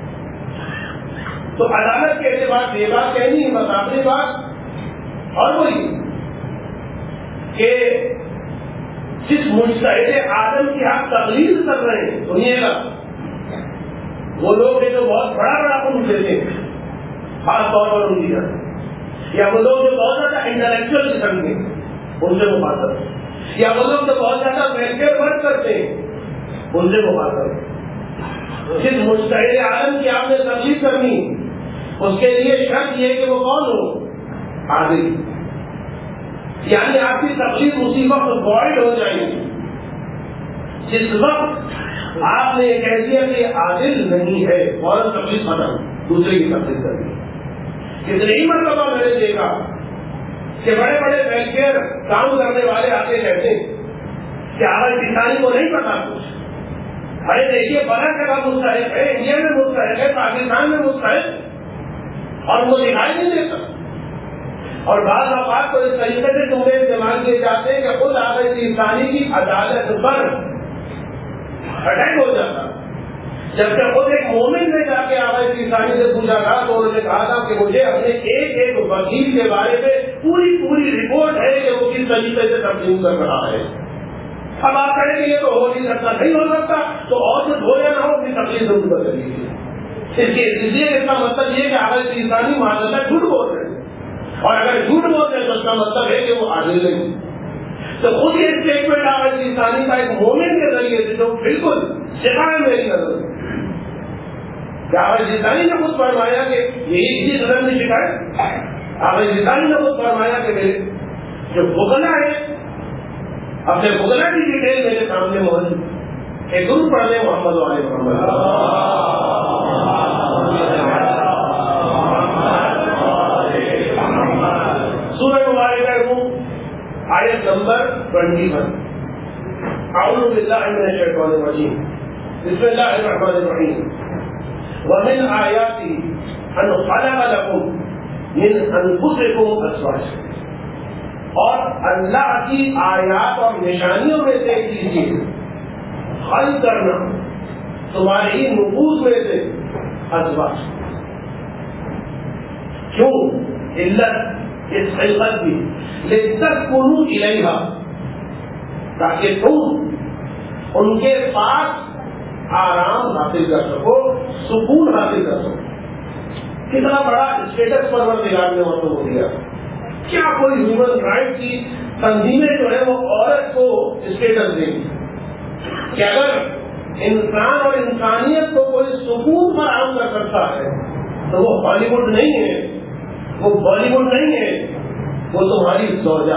تو عدالت کے اعتبار سے یہ بات کہنی ہے، بس آخری بات اور وہی کہ جس مجتہد عالم کی آپ تقلید کر رہے ہیں، سنیے گا، وہ لوگ جو بہت بڑا پروف دیتے ہیں خاص طور پر ان کی جگہ، یا وہ لوگ جو بہت زیادہ انٹلیکچوئل قسم کے ان سے مخاطب، یا وہ لوگ جو بہت زیادہ ویلفیئر ورک کرتے ہیں ان سے مخاطب. جس مجتہد عالم کی آپ نے تقلید کرنی اس کے لیے شرط یہ کہ وہ کون ہو؟ عادل. یعنی آپ کی تقلید اسی وقت وائڈ ہو جائے گی جس وقت آپ نے کہہ دیا کہ عادل نہیں ہے، فوراً تقلید ختم، دوسرے کی تقلید کرنی. کتنی ہی مرتبہ میں نے دیکھا کہ بڑے بڑے ویلفیئر کام کرنے والے آتے کہتے ہیں کہ آواز کسانی کو نہیں پتا کچھ. ارے دیکھیے بڑا جگہ مستحق ہے، انڈیا میں مستحق ہے، پاکستان میں مستحق، اور وہ دکھائی نہیں دیتا. اور بعض اوقات تو اس طریقے سے جملے استعمال کیے جاتے ہیں کہ خود آواز انسانی کی عدالت پر اٹیک ہو جاتا. جبکہ خود ایک مومن نے جا کے آواز انسانی سے پوچھا تھا تو انہوں نے کہا تھا کہ مجھے اپنے ایک ایک وکیل کے بارے میں پوری رپورٹ ہے کہ وہ کس طریقے سے تقسیم کر رہا ہے. اب آپ کہیں کہ یہ تو ہو نہیں سکتا، نہیں ہو سکتا تو اور کچھ ہو یا نہ ہو اپنی تقسیم ضرور بدل لیجیے. اس لیے اس کا مطلب یہ کہ آواز انسانی معذرت جھوٹ بول رہے ہیں، اور اگر جھوٹ بولتے ہیں تو اس کا مطلب ہے کہ وہ عادل نہیں. تو خود یہ اسٹیٹمنٹ آواز انسانی کا ایک مومن کے ذریعے سے جو بالکل شکایت میری نظر آواز انسانی نے خود فرمایا کہ یہی اسی قدر میں شکایت. آواز انسانی نے خود فرمایا کہ میرے جو بغلا ہے اپنے بغلا کی ڈیٹیل میرے سامنے موجود ہے. درود پڑھ لیں محمد علیہ محمد. سورہ مبارکہ آیت نمبر 21. اعوذ باللہ من الشیطان الرجیم، بسم اللہ الرحمن الرحیم. ومن آیاتی ان خلق لکم من انفسکم ازواجا. اور اللہ کی آیات اور نشانیوں میں سے ایک چیز ہے خلق کرنا تمہاری نفوس میں سے ازواج. کیوں؟ علت اس خلقت کی لتسکنوا الیہا، تاکہ تم ان کے پاس آرام حاصل کر سکو، سکون حاصل کر سکو. کتنا بڑا اسٹیٹس پروردگار نے وہاں ہو دیا. کیا کوئی ہیومن رائٹ کی تنظیمیں جو ہے وہ عورت کو اسٹیٹس دیں گی کہ اگر انسان اور انسانیت کو کوئی سکون فراہم کر سکتا ہے تو وہ ہالی ووڈ نہیں ہے، وہ بالی ووڈ نہیں ہے، وہ تمہاری زوجہ۔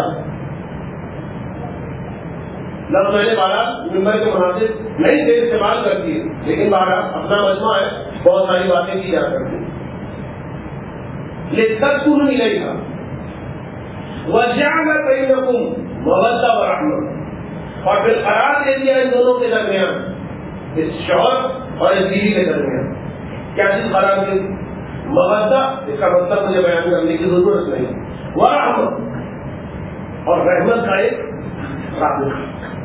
لفظ میں نے بارہ ممبر کے مناسب نہیں دیر استعمال کرتی ہے، لیکن بارہ اپنا مجموعہ ہے، بہت ساری باتیں کی جا سکتی ہیں۔ لتسکنوا الیہا وجعل بینکم مودۃ ورحمۃ، اور پھر قرار دے دیا ان دونوں کے درمیان، اس شوہر اور اس بیوی کے درمیان کیا چیز قرار دی؟ مودہ، اس کا مطلب مجھے بیان کرنے کی ضرورت نہیں، ورحمۃ، اور رحمت کا ایک رابطہ۔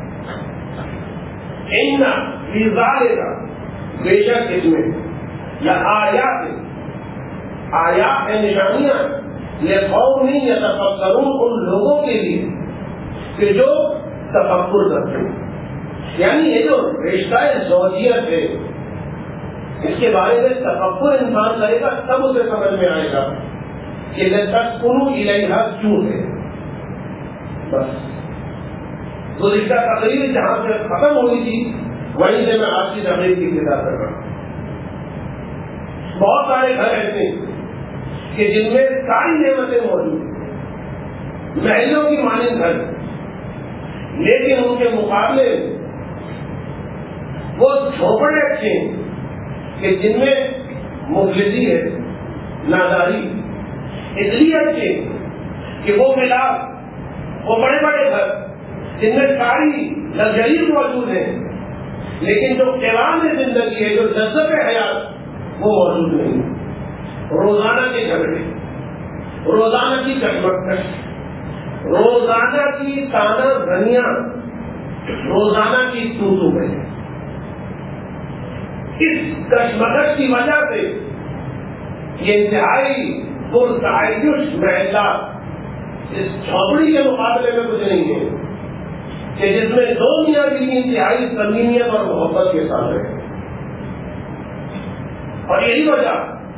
ان فی ذالک، بے شک اس میں، یا آیات ہے نشانیاں، لقوم یتفکرون، ان لوگوں کے لیے کہ جو تفکر کرتے ہیں۔ یعنی یہ جو رشتہ زوجیت ہے، اس کے بارے میں تفکر انسان کرے گا تب اسے سمجھ میں آئے گا کہ لتسکنوا الیہا کیوں ہے۔ بس گزشتہ تقریر جہاں سے ختم ہوئی تھی وہیں سے میں آج کی تقریر کی ابتدا کر رہا ہوں۔ بہت سارے گھر ایسے ہیں کہ جن میں ساری نعمتیں موجود ہیں، محلوں کی مانند گھر، لیکن ان کے مقابلے وہ جھونپڑے اچھے ہیں کہ جن میں مفلسی ہے، ناداری، اس لیے اچھے کہ وہ ملا وہ بڑے بڑے گھر جن میں ساری لگژریز موجود ہے، لیکن جو قیام زندگی ہے، جو لذت حیات، وہ موجود نہیں۔ روزانہ کے جھگڑے، روزانہ کی کشمکش، روزانہ کی تانا زنیاں، روزانہ کی تو میں، اس کشمکش کی وجہ سے یہ انتہائی پرتعیش محلہ اس جھونپڑی کے مقابلے میں کچھ نہیں ہے کہ جس میں دو میاں بیوی انتہائی صمیمیت اور محبت کے ساتھ رہے۔ اور یہی وجہ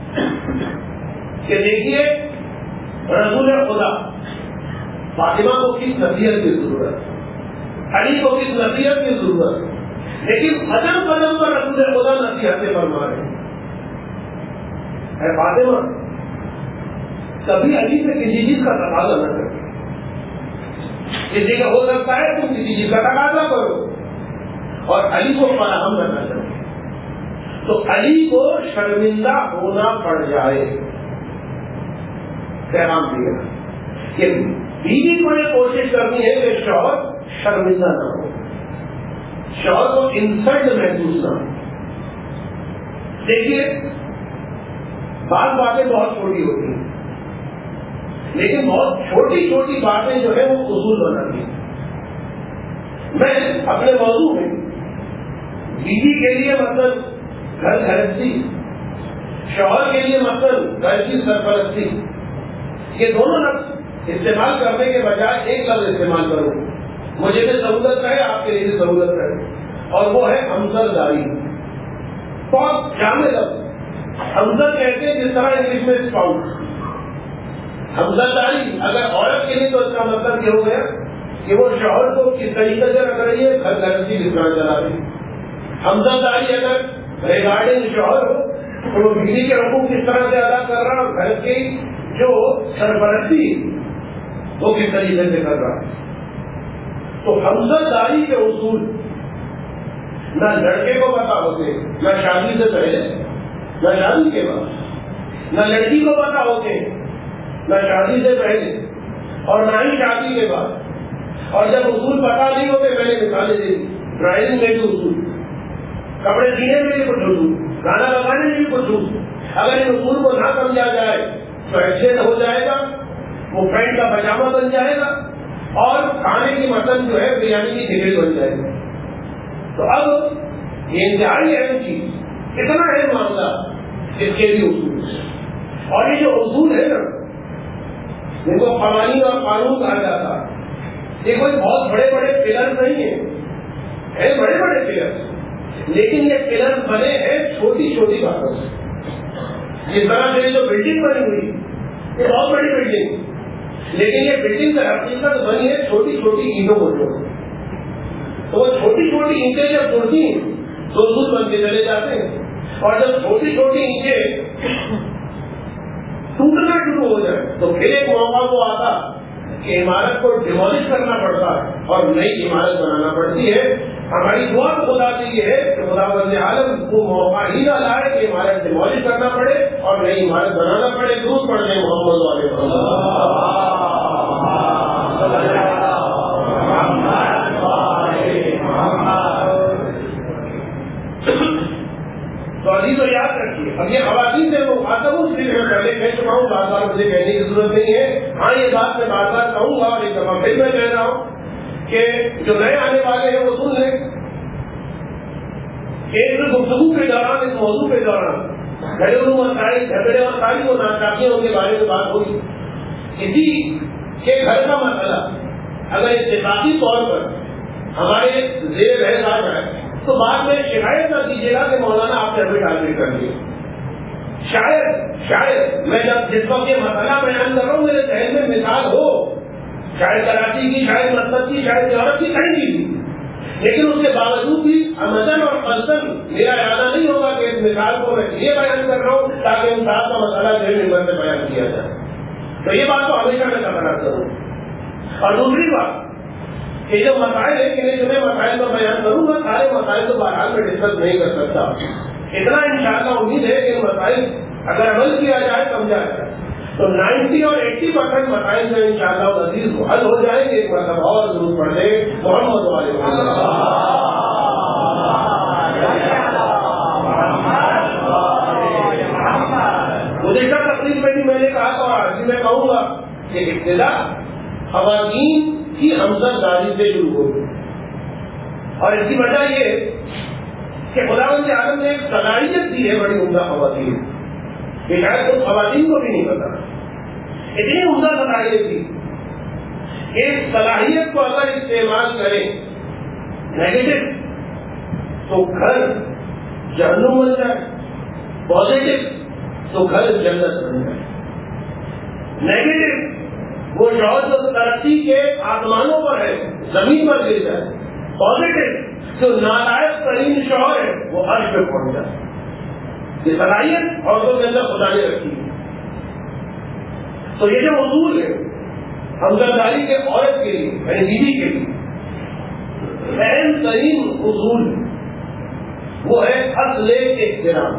کہ دیکھیے رسول خدا فاطمہ کو کس نصیحت کی ضرورت، علی کو کس نصیحت کی ضرورت، لیکن قدم قدم پر رسول خدا نصیحتیں فرما رہے ہیں۔ اے فاطمہ، کبھی علی سے کسی چیز کا تقاضا نہ کرے، کسی کا ہو سکتا ہے تم کسی چیز کا تقاضا کرو اور علی کو فراہم کرنا چاہتے تو علی کو شرمندہ ہونا پڑ جائے۔ پیغام دیا کہ بیوی کو یہ کوشش کرنی ہے کہ شوہر شرمندہ نہ ہو، شوہر کو انسلٹ محسوس نہ ہو۔ دیکھیے بعض باتیں بہت چھوٹی ہوتی ہیں، لیکن بہت چھوٹی چھوٹی باتیں جو ہے وہ اصول بناتی ہیں۔ میں اپنے موضوع میں بیوی کے لیے مطلب گھر گھرستی، شوہر کے لیے مطلب گھر کی سرپرستی، یہ دونوں لفظ استعمال کرنے کے بجائے ایک لفظ استعمال کروں، مجھے بھی سہولت رہے، آپ کے لیے بھی سہولت رہے، اور وہ ہے ہمدرداری۔ بہت جامع لفظ ہمدرد کہتے ہیں، جس طرح انگلش میں اسپاؤس۔ ہمدرداری اگر عورت کے لیے تو اس کا مطلب یہ ہو گیا کہ وہ شوہر کو کس طریقے سے رکھ رہی ہے، گھر گھرستی کس طرح چلا رہی ہے۔ ہمدرداری اگر ریگارڈنگ شوہر ہو تو وہ بیوی کے حقوق کس طرح سے ادا کر رہا ہے، گھر کی جو سرپرستی وہ کس طریقے سے کر رہا ہے۔ تو ہمدرداری کے اصول نہ لڑکے کو پتا ہوتے، نہ شادی سے پہلے، نہ شادی کے بعد، نہ لڑکی کو پتا ہوتے، نہ شادی سے پہلے اور نہ ہی شادی کے بعد۔ اور جب اصول پتا نہیں ہوتے، میں نے مثالیں دے دی، ڈرائیونگ میں بھی اصول، کپڑے سینے میں بھی کچھ اصول، گانا لگانے میں بھی کچھ اصول۔ اگر ان اصول کو نہ سمجھا جائے تو ایکسیڈنٹ ہو جائے گا، وہ پینٹ کا پاجامہ بن جائے گا، اور کھانے کی مٹن جو ہے بریانی کی کھچڑی بن جائے گی۔ تو اب یہ انتہائی اہم چیز، اتنا اہم معاملہ، اس کے بھی اصول ہے۔ اور یہ جو اصول ہے نا، جن کو قوانین اور قانون کہا جاتا ہے، یہ کوئی بہت بڑے بڑے پلر نہیں ہیں، بڑے بڑے پلر، لیکن یہ پلر بنے ہیں چھوٹی چھوٹی باتوں سے۔ جس طرح سے جو بلڈنگ بنی ہوئی، یہ بہت بڑی بلڈنگ، لیکن یہ بلڈنگ کا حقیقت بنی ہے چھوٹی چھوٹی اینٹوں کو جوڑ۔ تو وہ چھوٹی چھوٹی اینٹیں جب جڑتی ہیں تو اصول بن کے چلے جاتے ہیں، اور جب چھوٹی چھوٹی اینٹیں ٹوٹنا شروع ہو جائے تو پھر ایک موقع کو آتا کہ عمارت کو ڈیمولش کرنا پڑتا ہے اور نئی عمارت بنانا پڑتی ہے. ہماری دعا تو خدا سے یہ ہے کہ خدا بند عالم کو موقع ہی نہ لائے کہ عمارت ڈیمولش کرنا پڑے اور نئی عمارت بنانا پڑے. درود پڑھنے محمد والے تو عزیز تو یاد رکھیے. اب یہ خواتین سے مخاطب ہوں، اس لیے میں پہلے کہہ چکا ہوں، بار بار مجھے کہنے کی ضرورت نہیں ہے. ہاں یہ بات میں بار بار کہوں گا اور ایک دفعہ پھر میں کہہ رہا ہوں کہ جو نئے آنے والے ہیں وہ سن لیں. ایک گفتگو کے دوران، اس موضوع کے دوران گھریلو مسائل، جھگڑے اور ساری وہ ناچاکیوں کے بارے میں بات ہوئی. کسی کے گھر کا مسئلہ اگر اتفاقی طور پر ہمارے زیر بحث آ جائے تو بعد میں شکایت نہ کیجیے گا کہ مولانا آپ نے ہمیں ٹارگیٹ کر دیا. شاید میں جب جس وقت یہ مسئلہ بیان کر رہا ہوں میرے ذہن میں مثال ہو، شاید کراچی کی، شاید مسجد کی، شاید یورپ کی، کہیں کی، لیکن اس کے باوجود بھی امدن اور فلسن میرا ارادہ نہیں ہوگا کہ اس مثال کو میں یہ بیان کر رہا ہوں تاکہ انصاف کا مسئلہ جو ہے میں بیان کیا جائے. تو یہ بات تو ہمیشہ میں کرنا کروں. اور دوسری بات کہ جو مسائل ہے کہ جو میں مسائل کا بیان کروں گا سارے مسائل تو بہرحال میں ڈسکس نہیں کر سکتا. اتنا انشاءاللہ امید ہے کہ مسائل اگر عمل کیا جائے سمجھا جائے تو 90 اور 80% مسائل جو انشاءاللہ عزیز حل ہو جائیں گے. ایک مرتبہ اور ضرور پڑھ دے محمد والے گزشتہ تقریب میں بھی میں نے کہا تھا اور آج میں کہوں گا کہ ابتدا خواتین کی ہمدرد داری سے شروع ہوگی. اور اس کی وجہ یہ کہ خداوند عالم نے ایک صلاحیت دی ہے بڑی عمدہ خواتین کہ شاید تو خواتین کو بھی نہیں پتا. اتنی عمدہ صلاحیت دی کہ اس صلاحیت کو اگر استعمال کریں نیگیٹو تو گھر جہنم بن جائے، پازیٹو تو گھر جنت بن جائے. نیگیٹو وہ شوہر جو ترقی کے آسمانوں پر ہے زمین پر گر جائے، پازیٹو جو نالائق ترین شوہر ہے وہ عرش پہ پہنچ جائے. یہ صلاحیت عورتوں کے اندر خدا نے رکھی ہے. تو یہ جو اصول ہے ہمدرداری کے عورت کے لیے یعنی بیوی کے لیے اہم ترین اصول وہ ہے اصل احترام.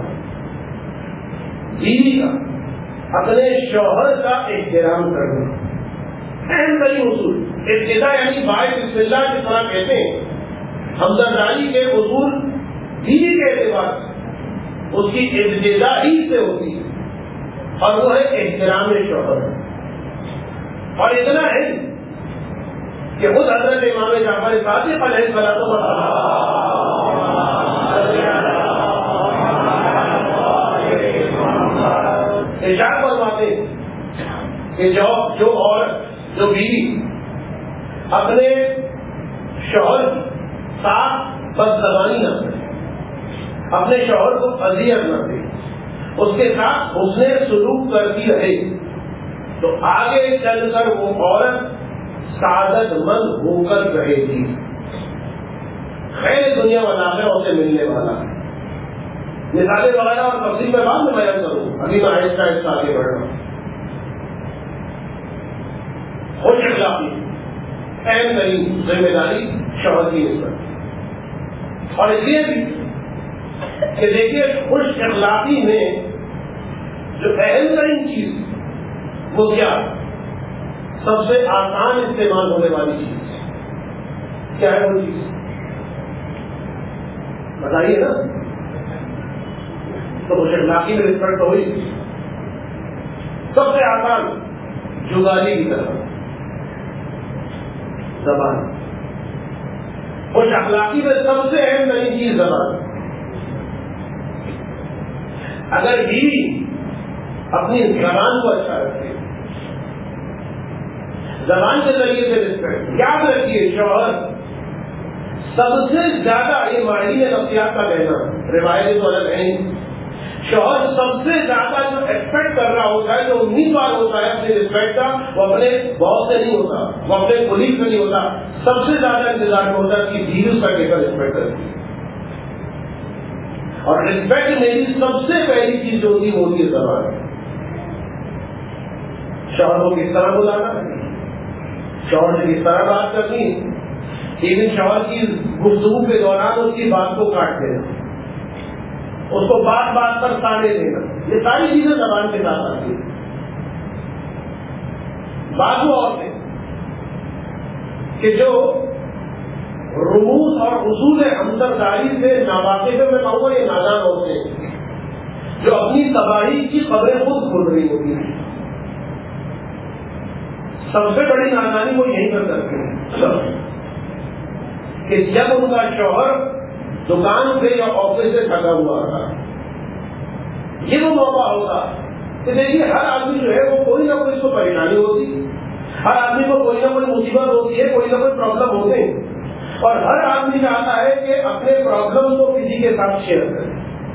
بیوی کا اپنے شوہر کا احترام کرنا اہم ترین اصول. ابتدا یعنی بائے بسم اللہ کی طرح کہتے ہیں. ہمدرداری کے اصول بیوی کے اعتبار سے اس کی ابتدا ہی سے ہوتی ہے اور وہ ہے احترام شوہر. اور اتنا ہے کہ خود حضرت امام جعفر صادق علیہ الصلوۃ ارشاد فرماتے کہ جو عورت جو بیوی اپنے شوہر ساتھ بدزبانی نہ کرے، اپنے شوہر کو اذیت نہ دے، اس کے ساتھ حسن سلوک کرتی رہے تو آگے چل کر وہ عورت سعادت مند ہو کر رہے گی. خیر دنیا والآخرہ اسے ملنے والا ہے. مثالیں وغیرہ اور تفصیل میں بعد میں بیان کروں، ابھی میں آہستہ آہستہ آگے بڑھ رہا ہوں. خوش اخلاقی اہم ترین ذمہ داری شوہر کی نسبت. اور اس لیے بھی کہ دیکھیے خوش اخلاقی میں جو اہم ترین چیز وہ کیا سب سے آسان استعمال ہونے والی چیز کیا ہے؟ وہ چیز بتائیے نا. تو خوش اخلاقی میں رسپیکٹ تو ہوئی. سب سے آسان جگالی کی طرح زبان. خوش اخلاقی میں سب سے اہم ترین چیز زبان. اگر بیوی اپنی زبان کو اچھا رکھے، زبان کے ذریعے سے رسپیکٹ. یاد رکھیے شوہر سب سے زیادہ، یہ ماہرین نفسیات کا کہنا، روایت تو الگ ہے، شوہر سب سے زیادہ جو ایکسپیکٹ کر رہا ہوتا ہے، جو امیدوار ہوتا ہے اپنی رسپیکٹ کا، وہ اپنے باس سے نہیں ہوتا، وہ اپنے کولیگ سے نہیں ہوتا. سب سے زیادہ انتظار میں ہوتا ہے کہ بیوی اس کا کیسا رسپیکٹ کرتی ہے. اور ریسپیکٹ میری سب سے پہلی چیز جو ہوتی ہے وہ ہوتی ہے زبان. شوہر کو کس طرح بلانا ہے, شوہر سے کس طرح بات کرنی ہے, لیکن شوہر کی گفتگو کے دوران اس کی بات کو کاٹ دینا, اس کو بات بات پر تانے دینا, یہ ساری چیزیں زبان کے ساتھ آتی ہیں. بات وہ اور ہے کہ جو رموز اور اصول ہمسرداری سے ناواقف میں کہوں گا یہ نادان ہوتے ہیں, جو اپنی تباہی کی خبریں خود کھول رہی ہوتی ہیں. سب سے بڑی نادانی وہ یہی کر سکتے ہیں کہ جب ان کا شوہر دکان سے یا آفس سے تھکا ہوا تھا, یہ وہ موقع ہوگا کہ دیکھیے ہر آدمی جو ہے وہ کوئی نہ کوئی اس کو پریشانی ہوتی ہے, ہر آدمی کو کوئی نہ کوئی مصیبت ہوتی ہے, کوئی نہ کوئی پرابلم ہوتے ہیں, اور ہر آدمی چاہتا ہے کہ اپنے پرابلم کو کسی کے ساتھ شیئر کرے,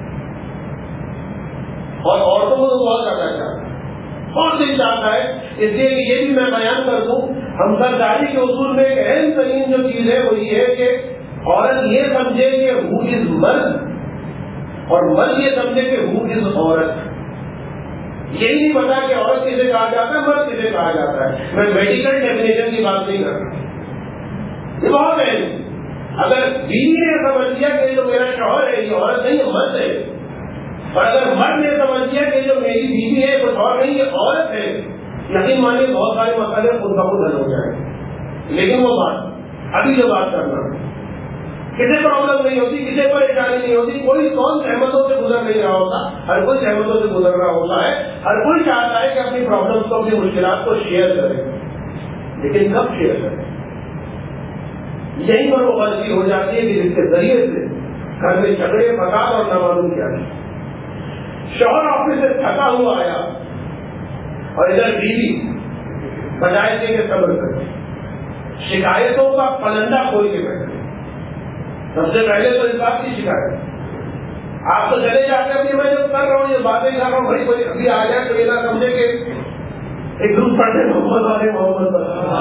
اور عورتوں کو تو بہت زیادہ چاہتا ہے, بہت دل چاہتا ہے. اس لیے یہ بھی میں بیان کر دوں, ہمسرداری کے اصول میں ایک اہم ترین جو چیز ہے وہ یہ ہے کہ عورت یہ سمجھے کہ ہو از مرد, اور مرد یہ سمجھے کہ ہو از عورت. یہی نہیں پتا کہ عورت کسے کہا جاتا ہے, مرد کسے کہا جاتا ہے. میں میڈیکل ڈیفینیشن کی بات نہیں کر رہا, یہ بہت ہے. اگر بیوی نے سمجھ لیا کہ جو میرا شوہر ہے یہ عورت نہیں ہے مرد ہے, اور اگر مرد نے سمجھ لیا کہ جو میری بیوی ہے وہ شوہر نہیں یہ عورت ہے, یقین مانیے بہت سارے مسئلے خود بخود حل ہو جائیں. لیکن وہ بات ابھی جو بات کرنا, کسی پرابلم نہیں ہوتی, کسی پریشانی نہیں ہوتی, کوئی کون سہمتوں سے گزر نہیں رہا ہوتا, ہر کوئی سہمتوں سے گزر رہا ہوتا ہے. ہر کوئی چاہتا ہے کہ اپنی پرابلمس کو, اپنی مشکلات کو شیئر کرے, لیکن کب شیئر کرے؟ یہیں پر وہ غلطی ہو جاتی ہے کہ جس کے ذریعے سے گھر میں جھگڑے, فساد اور نامعلوم کیا ہے. شوہر آفس سے تھکا ہوا آیا اور ادھر بیوی بجائے سے کہ صبر کرے, شکایتوں کا پلندہ کھول کے بیٹھے. سب سے پہلے تو اس بات کی شکایت, آپ تو چلے جاتے ہیں, میں جو کر رہا ہوں یہ باتیں کر رہا ہوں, بھائی کوئی ابھی آ جائے تو یہ نہ سمجھے کہ ایک گروپ پڑھتے محمد والے محمد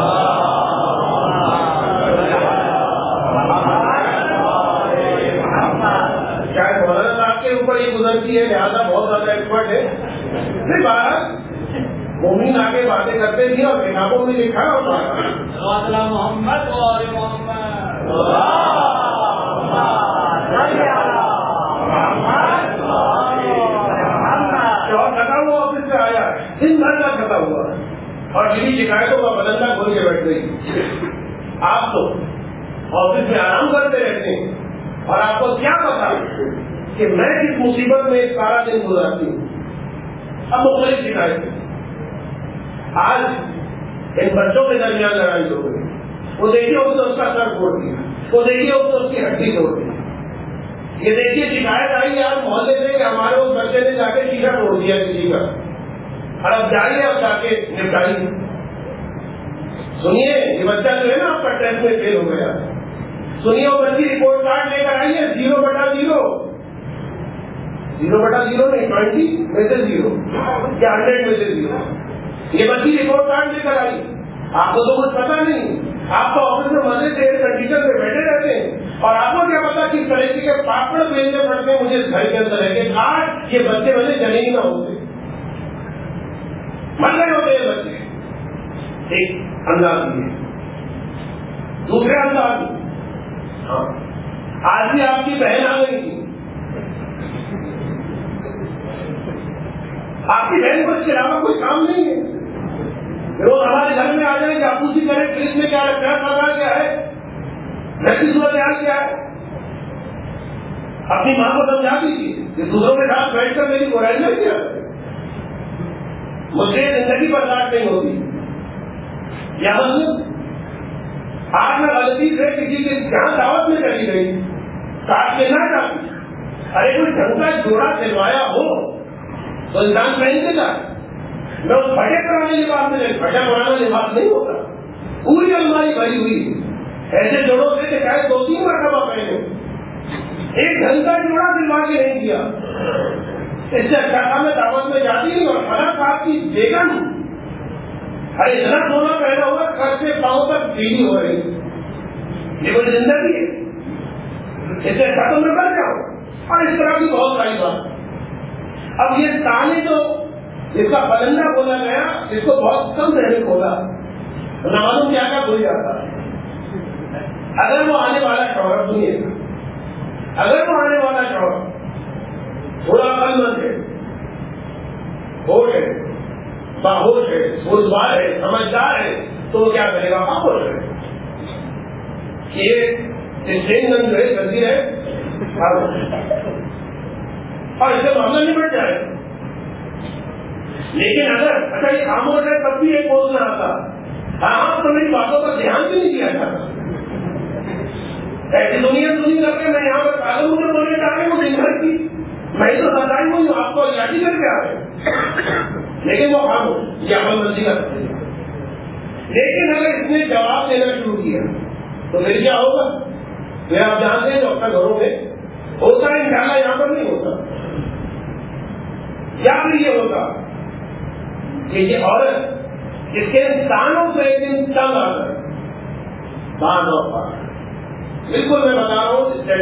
شاید مولانا صاحب کے اوپر یہ گزرتی ہے, لہٰذا بہت زیادہ ایکسپرٹ ہے. پھر بات مومن آگے باتیں کرتے تھے اور کتابوں میں لکھا ہوتا محمد اور تھکا ہوا آفس سے آیا, دن بھر کا تھکا ہوا, اور جنہیں شکایتوں کا بدلنا کھول کے بیٹھ گئی. آپ تو آفس میں آرام کرتے رہتے ہیں, اور آپ کو کیا پتا کہ میں کس مصیبت میں سارا دن گزارتی ہوں. اب مختلف شکایتیں, آج ان بچوں کے درمیان لڑائی ہو گئی, وہ دیکھیے اس نے اس کا سر توڑ دیا, وہ دیکھیے اس نے اس کی ہڈی توڑ دی. یہ دیکھیے شکایت آئی آج محلے سے کہ ہمارے اس بچے نے جا کے شیشہ توڑ دیا کسی کا, اور اب جائیے اب جا کے نپٹائیے. سنیے یہ بچہ جو ہے نا آپ کا ٹیسٹ میں فیل ہو گیا, سنیے وہ بچی رپورٹ کارڈ لے کر آئیے 0/0, 0/0 نہیں 20 میں سے 0 یا 100 میں سے 0. یہ بچی رپورٹ کارڈ لے کر آئی, آپ کو تو کچھ پتا نہیں, آپ تو آفس میں مزے سے ایئر کنڈیشن میں بیٹھے رہتے ہیں, اور آپ کو کیا پتا کس طرح کے پاپڑ بھیجنے پڑتے ہیں مجھے گھر کے اندر ہے کہ آج یہ بچے بنے جنے ہی نہ ہوتے, مر گئے ہوتے ہیں بچے. ایک انداز یہ, دوسرے انداز ہاں آج بھی آپ کی بہن آ گئی تھی, آپ کی بہن کو اس کے علاوہ کوئی کام نہیں ہے, روز ہمارے گھر میں آ جائیں جاپوسی کرے, فریج میں کیا رکھا ہے, کیا ہے, گھر کی صورتحال کیا ہے. اپنی ماں کو سمجھا دیجیے کہ دوسروں کے ساتھ بیٹھ کر میری برائی نہ کیا, مجھے زندگی برداشت نہیں ہوتی. یا مطلب آج میں غلطی سے کسی کے جہاں دعوت میں چلی گئی, ساتھ لینا چاہتی, ارے کوئی ڈھنگ کا جوڑا سلوایا ہو تو انسان پہن کے جائے. میں اس پھٹے پرانے لباس میں پھٹا پرانا لباس نہیں ہوتا, پوری الماری بھری ہوئی ایسے جوڑوں سے کہ شاید 2-3 مرتبہ پہنے, ایک ڈھنگ کا جوڑا سلوا کے نہیں دیا. اس سے اچھا تھا میں دعوت میں جاتی نہیں, اور فلاں صاحب کی بیگم ارے اتنا سونا پہنا ہوا سر سے پاؤں تک پیلی ہو رہی, یہ کوئی زندگی ہے؟ اس سے اچھا تو میں بن جاؤں. اور اس طرح کی بہت ساری بات. اب یہ تانے جو جس کا پلندہ بولا گیا، جس کو بہت کم نے کھولا، نہ معلوم کیا کیا بھول جاتا ہے. اگر وہ آنے والا شوہر، سنیے، اگر وہ آنے والا شوہر تھوڑا عقل مند ہے، ہوش ہے، باہوش ہے، سوچوار ہے، سمجھدار ہے، تو وہ کیا کرے گا؟ خاموش ہے. یہ ٹرین گن جو ہے جلدی ہے اور اس سے معاملہ نمٹ جائے. لیکن اگر اچھا یہ خاموش ہے تب بھی ایک بولنا آتا، ہاں تو میری باتوں پر دھیان بھی نہیں دیا جاتا. ایسی دنیا سنی کر کے میں یہاں پر کالم مجھے بولنے جا رہے ہوں دن بھر کی، میں تو سچائی ہوں آپ کو یادی کر کے آ رہے ہیں، لیکن وہ خاموش، یہ عمل مندی کا. لیکن اگر اس نے جواب دینا شروع کیا تو پھر کیا ہوگا؟ پھر آپ جانتے ہیں جو اپنے گھروں میں ہوتا ہے، انشاءاللہ یہاں پر نہیں ہوتا. یا پھر یہ ہوگا کہ یہ عورت اس کے انسانوں سے ایک دن تنگ آ کر بعض اوقات، بالکل میں بتا رہا ہوں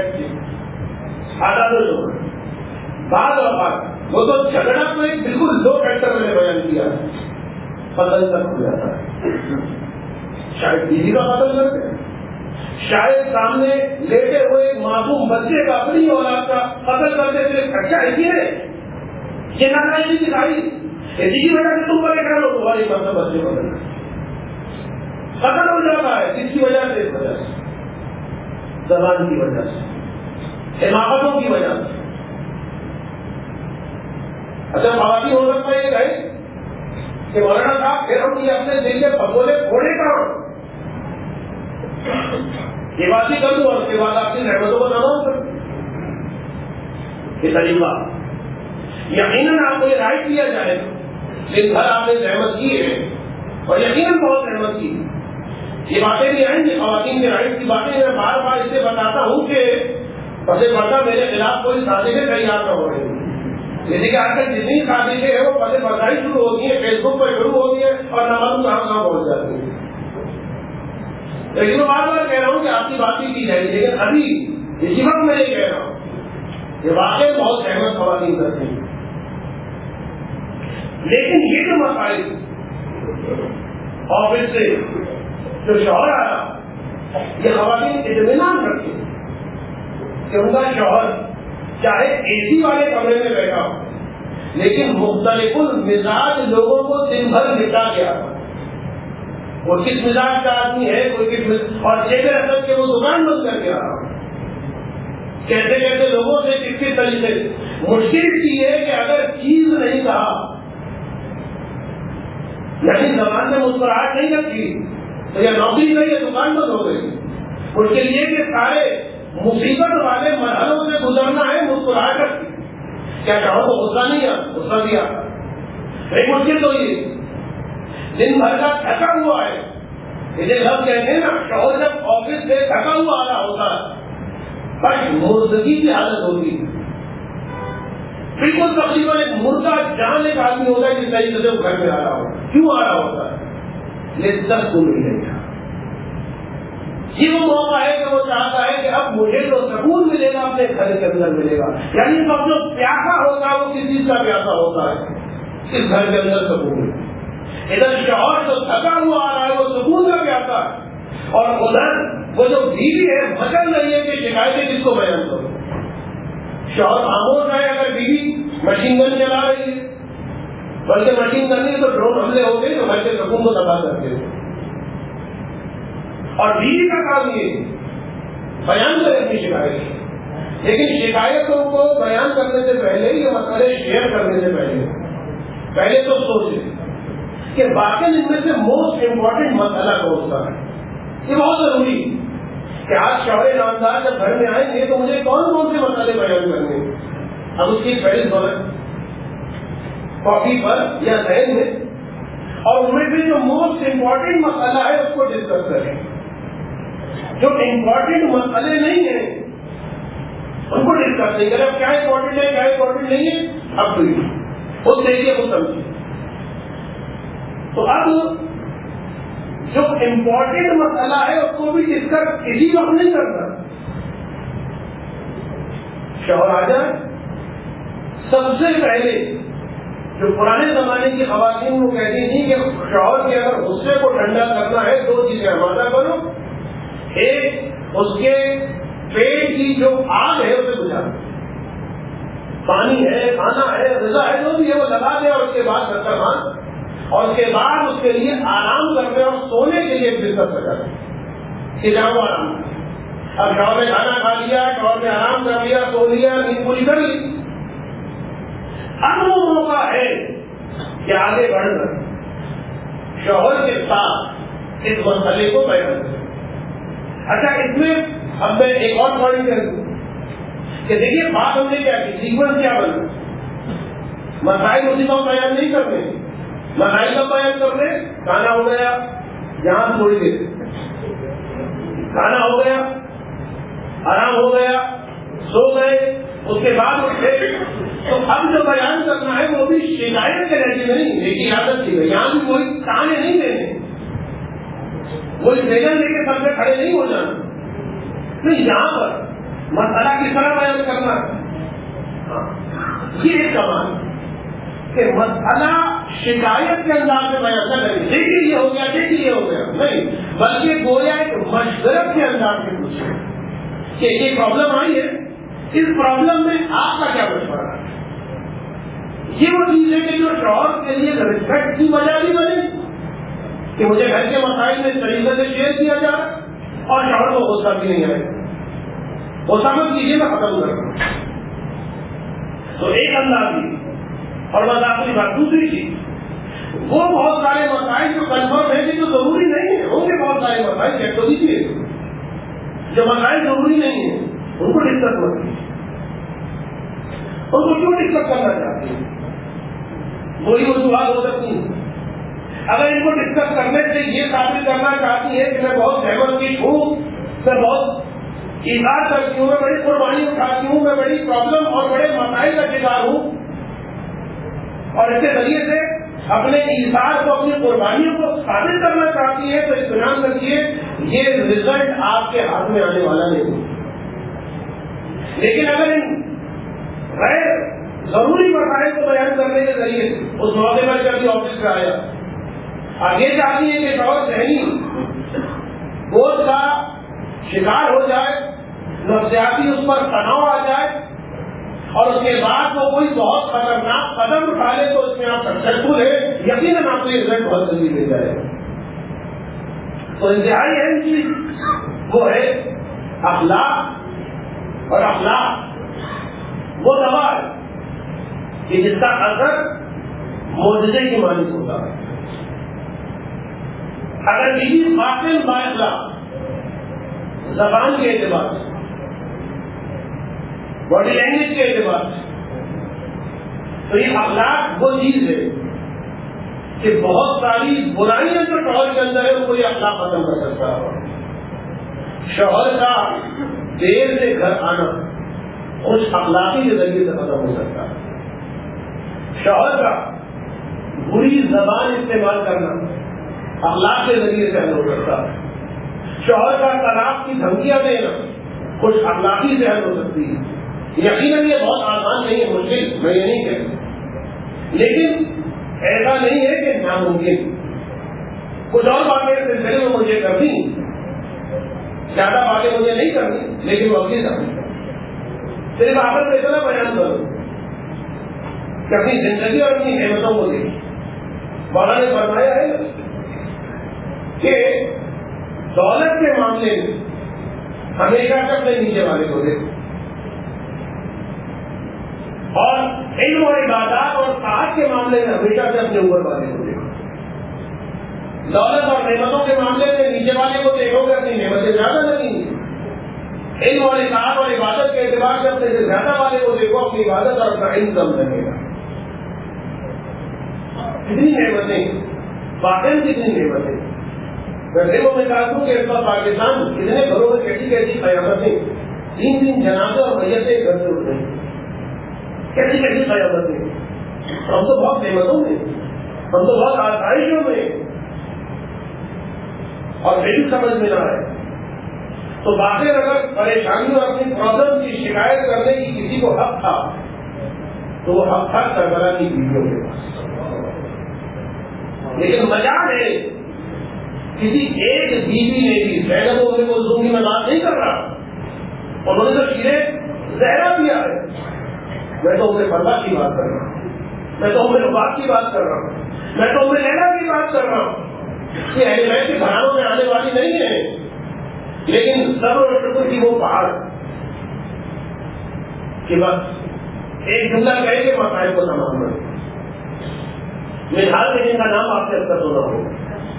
بعض اوقات وہ تو جھگڑا تو ایک بالکل لو فیکٹر میں نے بیان کیا ہے، قتل تک ہو جاتا ہے. شاید بیوی کا قتل کرتے ہیں، شاید سامنے لیٹے ہوئے ایک معصوم بچے کا، اپنی اولاد کا قتل کرتے تھے. اچھا ہے یہ ناراضگی دکھائی، اسی کی وجہ سے تم پریشان ہو، تمہاری مطلب بچے کو قتل ہو جاتا ہے. کس کی وجہ سے؟ اس وجہ سے زبان کی وجہ سے، حماقتوں کی وجہ سے. اچھا خواتین ہو سکتا ہے یہ کہے کہ مولانا صاحب پھر ہم یہ اپنے دل کے پھپولے پھوڑے کا یہ بات ہی کر دوں اور اس کے بعد آپ کی رحمتوں کو تمام کر یہ طریقہ. یقیناً آپ کو یہ رائٹ کیا جائے گا، جن گھر آپ نے رحمت کی ہے اور یقیناً بہت رحمت کی، یہ باتیں بھی آئیں گی خواتین کے رائٹ کی باتیں. میں بار بار اسے بتاتا ہوں کہ پس پردہ میرے خلاف کوئی سازشیں تیار نہ ہو رہی ہیں. جیسے کہ آج کل جتنی سازشیں ہیں وہ پس پردہ ہی شروع ہوتی ہیں، فیس بک پر شروع ہوتی ہے اور نماز کہاں کہاں پہنچ جاتی ہے. لیکن میں بار بار کہہ رہا ہوں کہ آپ کی بات ہی کی جائے گی، لیکن ابھی اسی وقت میں یہ کہہ رہا ہوں کہ واقعی بہت احمد خواتین کرتی ہیں. لیکن یہ جو مسائل آفس سے جو شوہر آیا، یہ خواتین اطمینان رکھتی کہ ان کا شوہر چاہے اے سی والے کمرے میں بیٹھا ہو لیکن مختلف المزاج لوگوں کو دن بھر مٹا گیا. وہ کس مزاج کا آدمی ہے، کوئی کس اور چہرے رکھ کے وہ دکان بند کر کے رہا. کیسے کیسے لوگوں سے کس کس طریقے سے. مشکل کی ہے کہ اگر چیز نہیں کہا، یعنی زبان میں مسکراہٹ نہیں رکھی تو یہ نوکری گئی، یہ دکان بند ہو گئی. مشکل یہ کہ سارے مصیبت والے مرحلوں سے گزرنا ہے مسکراہٹ رکھی. کیا چاہو تو غصہ نہیں آتا، غصہ بھی آتا. ایک مشکل تو یہ دن بھر کا تھکا ہوا ہے، اسے لفظ کہتے ہیں نا، شوہر جب آفس سے تھکا ہوا آ رہا ہوتا ہے بس مردگی کی حالت ہوتی ہے. بالکل تقریباً ایک مردہ جان ایک آدمی ہوتا ہے جس طریقے سے وہ گھر میں آ رہا ہوتا ہے. کیوں آ رہا ہوتا ہے؟ یہ دس کو ملے گا. یہ وہ موقع ہے کہ وہ چاہتا ہے کہ اب مجھے جو سکون ملے گا اپنے گھر کے اندر ملے گا. یعنی سب جو پیاسا ہوتا ہے وہ کس چیز کا پیاسا ہوتا ہے؟ اس گھر کے اندر سکون. ادھر شوہر جو تھکا ہوا آ رہا ہے وہ سکون کا پیاسا ہے، اور ادھر وہ جو بیوی ہے مچل رہی ہے کہ شکایتیں کس کو بیان کرو. شوہر خاموش ہے اگر بیوی مشین گن چلا رہی ہے، بلکہ مشین گن نہیں تو ڈرون حملے ہو گئے تو گھر کے سکون کو تباہ کرتے ہیں. اور بیوی کا کام یہ بیان کرے اپنی شکایت، لیکن شکایتوں کو بیان کرنے سے پہلے یہ مسئلے شیئر کرنے سے پہلے تو سوچیں کہ واقعی ان میں سے موسٹ امپورٹنٹ مسئلہ کون سا ہے. یہ بہت ضروری ہے کہ آج شوہر نامدار جب گھر میں آئیں گے تو مجھے کون کون سے مسئلے بیان کرنے ہیں. اب اس کی پہلی ضرورت کاپی پر یا ذہن میں، اور ان میں سے جو موسٹ امپورٹنٹ مسئلہ ہے اس کو ڈسکس کریں. جو امپورٹنٹ مسئلے نہیں ہیں ان کو ڈسکس نہیں کریں. اب کیا امپورٹنٹ ہے کیا امپورٹنٹ نہیں ہے اب تو خود دیکھیے خود سمجھیے. تو اب جو امپورٹنٹ مسئلہ ہے اس کو بھی ڈسکس کسی وقت نہیں کرنا. شوہر آ جائے، سب سے پہلے جو پرانے زمانے کی خواتین کو کہتی تھی کہ شوہر کے اگر غصے کو ٹھنڈا کرنا ہے 2 چیزیں آمادہ کرو، ایک اس کے پیٹ کی جو آگ ہے اسے بجھا دو، پانی ہے، کھانا ہے، غذا ہے، جو بھی ہے وہ لگا دے، اور اس کے بعد دسترخوان، اور اس کے بعد اس کے لیے آرام کرنے اور سونے کے لیے بستر سجا دیں کہ جاؤ آرام کریں۔ اب شوہر نے کھانا کھا لیا، شوہر نے آرام کر لیا، سو لیا، نیند پوری کر لی، اب وہ موقع ہے کہ آگے بڑھ کر شوہر کے ساتھ اس مسئلے کو بیان کریں۔ اچھا، اس میں اب میں ایک اور پوائنٹ کر دوں کہ دیکھیے بات ہم نے کیا کی، سیکوینس کیا بنا، مسائل اسی کو بیان نہیں کرنے، مسائل کا بیان کرنے، کھانا ہو گیا، یہاں تھوڑی دیر کھانا ہو گیا، آرام ہو گیا، سو گئے، اس کے بعد اٹھے، تو اب جو بیان کرنا ہے وہ بھی شکایت کے رہتی نہیں، لیکن عادت تھی یہاں بھی کوئی تانے نہیں دینے، کوئی بیگن لے کے سر پہ کھڑے نہیں ہو جانا، نہیں، یہاں پر مسئلہ کس طرح بیان کرنا ہے، یہ ایک کمال کہ مسئلہ شکایت کے انداز میں بیان نہ کریں، دیکھیے یہ ہو گیا، دیکھیے یہ ہو گیا، نہیں، بلکہ گویا ایک مشورت کے انداز میں پوچھیں کہ یہ پرابلم آئی ہے، اس پرابلم میں آپ کا کیا مشورہ ہے۔ یہ وہ چیز ہے کہ جو شوہر کے لیے ریسپیکٹ کی وجہ بھی بنے کہ مجھے گھر کے مسائل میں اس طریقے سے شیئر کیا جائے، اور شوہر کو غصہ بھی نہیں آئے، غصہ مت کیجیے، میں ختم کر رہا ہوں۔ تو ایک انداز بھی، اور بس آخری بات دوسری چیز، وہ بہت سارے مسائل جو کنفرم ہے کہ جو ضروری نہیں ہے، ہوں گے بہت سارے مسائل، چیک تو دیجیے، جو مسائل ضروری نہیں ہیں ان کو ڈسکس مت کیجیے، ان کو کیوں ڈسکس کرنا چاہتے ہیں، وہی وجوہات ہو سکتی ہیں۔ اگر ان کو ڈسکس کرنے سے یہ ثابت کرنا چاہتی ہے کہ میں بہت سہمت کی ہوں، میں بہت ایثار کرتی ہوں، میں بڑی قربانی اٹھاتی ہوں، میں بڑی پرابلم اور بڑے مسائل کا شکار ہوں، اور اس کے ذریعے سے اپنے ایثار کو، اپنی قربانیوں کو ثابت کرنا چاہتی ہے، تو اطمینان رکھیے یہ رزلٹ آپ کے ہاتھ میں آنے والا نہیں۔ لیکن اگر ان غیر ضروری مسائل کو بیان کرنے کے ذریعے اس موقع پر جب آفس میں آیا، اب یہ چاہتی ہے کہ شوہر ذہنی بوجھ کا شکار ہو جائے، نفسیاتی اس پر تناؤ آ جائے، اور اس کے بعد وہ کوئی بہت خطرناک قدم اٹھا لے تو اس میں آپ سکسیسفل ہے، یقیناً آپ کو یہ رزلٹ بہت جلدی مل جائے گا۔ تو انتہائی اہم چیز وہ ہے اخلاق، اور اخلاق وہ دوا ہے کہ جس کا اثر معجزے کی مانند ہوتا ہے۔ اگر بیوی باطن بااخلاق، زبان کے اعتبار سے، باڈی لینگویج کے اعتبار سے، تو یہ اخلاق وہ چیز ہے کہ بہت ساری برائیاں جو شوہر کے اندر ہے ان کو یہ اخلاق ختم کر سکتا ہے۔ شوہر کا دیر سے گھر آنا خوش اخلاقی کے ذریعے سے ختم ہو سکتا ہے۔ شوہر کا بری زبان استعمال کرنا اخلاق کے ذریعے سے حل ہو سکتا ہے۔ شوہر کا طلاق کی دھمکیاں دینا خوش اخلاقی سے حل ہو سکتی ہے۔ یقیناً یہ بہت آسان نہیں ہے، مشکل میں یہ نہیں کہتا، لیکن ایسا نہیں ہے کہ ناممکن۔ کچھ اور باتیں اس سلسلے میں مجھے کرنی، زیادہ باتیں مجھے نہیں کرنی، لیکن وہ اپنی کرنی، صرف آخر میں اتنا بیان کروں کہ اپنی زندگی اور اپنی نعمتوں کو دیکھیں۔ مولانا نے فرمایا ہے کہ دولت کے معاملے میں ہمیشہ سے اپنے نیچے والے کو دیکھو، اور علم اور عبادات اور طاعت کے معاملے میں ہمیشہ سے اپنے اوپر والے کو دیکھو۔ دولت اور نعمتوں کے معاملے میں نیچے والے کو دیکھو گے، اپنی نعمتیں زیادہ لگیں گی۔ علم اور اطاعت اور عبادت کے اعتبار سے اپنے سے زیادہ والے کو دیکھو، اپنی عبادت اور اپنا علم کم رہے گا۔ کتنی نعمتیں، باقی کتنی نعمتیں۔ ویسے وہ میں کہا ہوں کہ اس بار پاکستان کتنے گھروں میں کیسی کیسی قیامتیں، 3 جنازے اور میتیں گھر سے اٹھ رہی ہیں، کیسی کیسی قیامتیں۔ ہم تو بہت نعمتوں میں، ہم تو بہت آسائشوں میں، اور پھر سمجھ میں نہ آئے۔ تو باقی اگر پریشانیوں اور اپنی پرابلم کی شکایت کرنے کی کسی کو حق تھا تو وہ حق تھا کربلا کی بیویوں کے پاس. لیکن مجال ہے کسی ایک بیوی نے بھی زینب کو کلثوم کی میں بات نہیں کر رہا, انہوں نے تو شیرے زہرا دیا ہے, میں تو عمر فردا کی بات کر رہا ہوں, میں تو عمر رباط کی بات کر رہا ہوں, میں تو عمر لیلا کی بات کر رہا ہوں. یہ اہل بیت کے گھرانوں میں آنے والی نہیں ہے, لیکن صبر اور شکر کی وہ پہاڑ کہ بس ایک جملہ کہہ کے مسائل کو تمام کر. مثال میں جن کا نام آپ سے اکثر سنا ہوگا,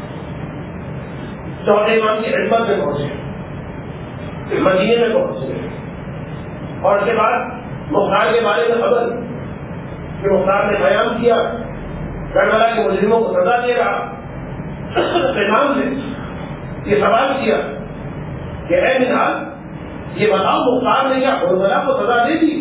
چوتھے امام کی خدمت میں پہنچے, مدینے میں پہنچے, اور اس کے بعد مختار کے بارے میں خبر کہ مختار نے بیان کیا کربلا کے مجرموں کو سزا دے رہا. امام نے یہ سوال کیا کہ اے منہال, یہ بتاؤ مختار نے کیا کربلا کو سزا دے دی؟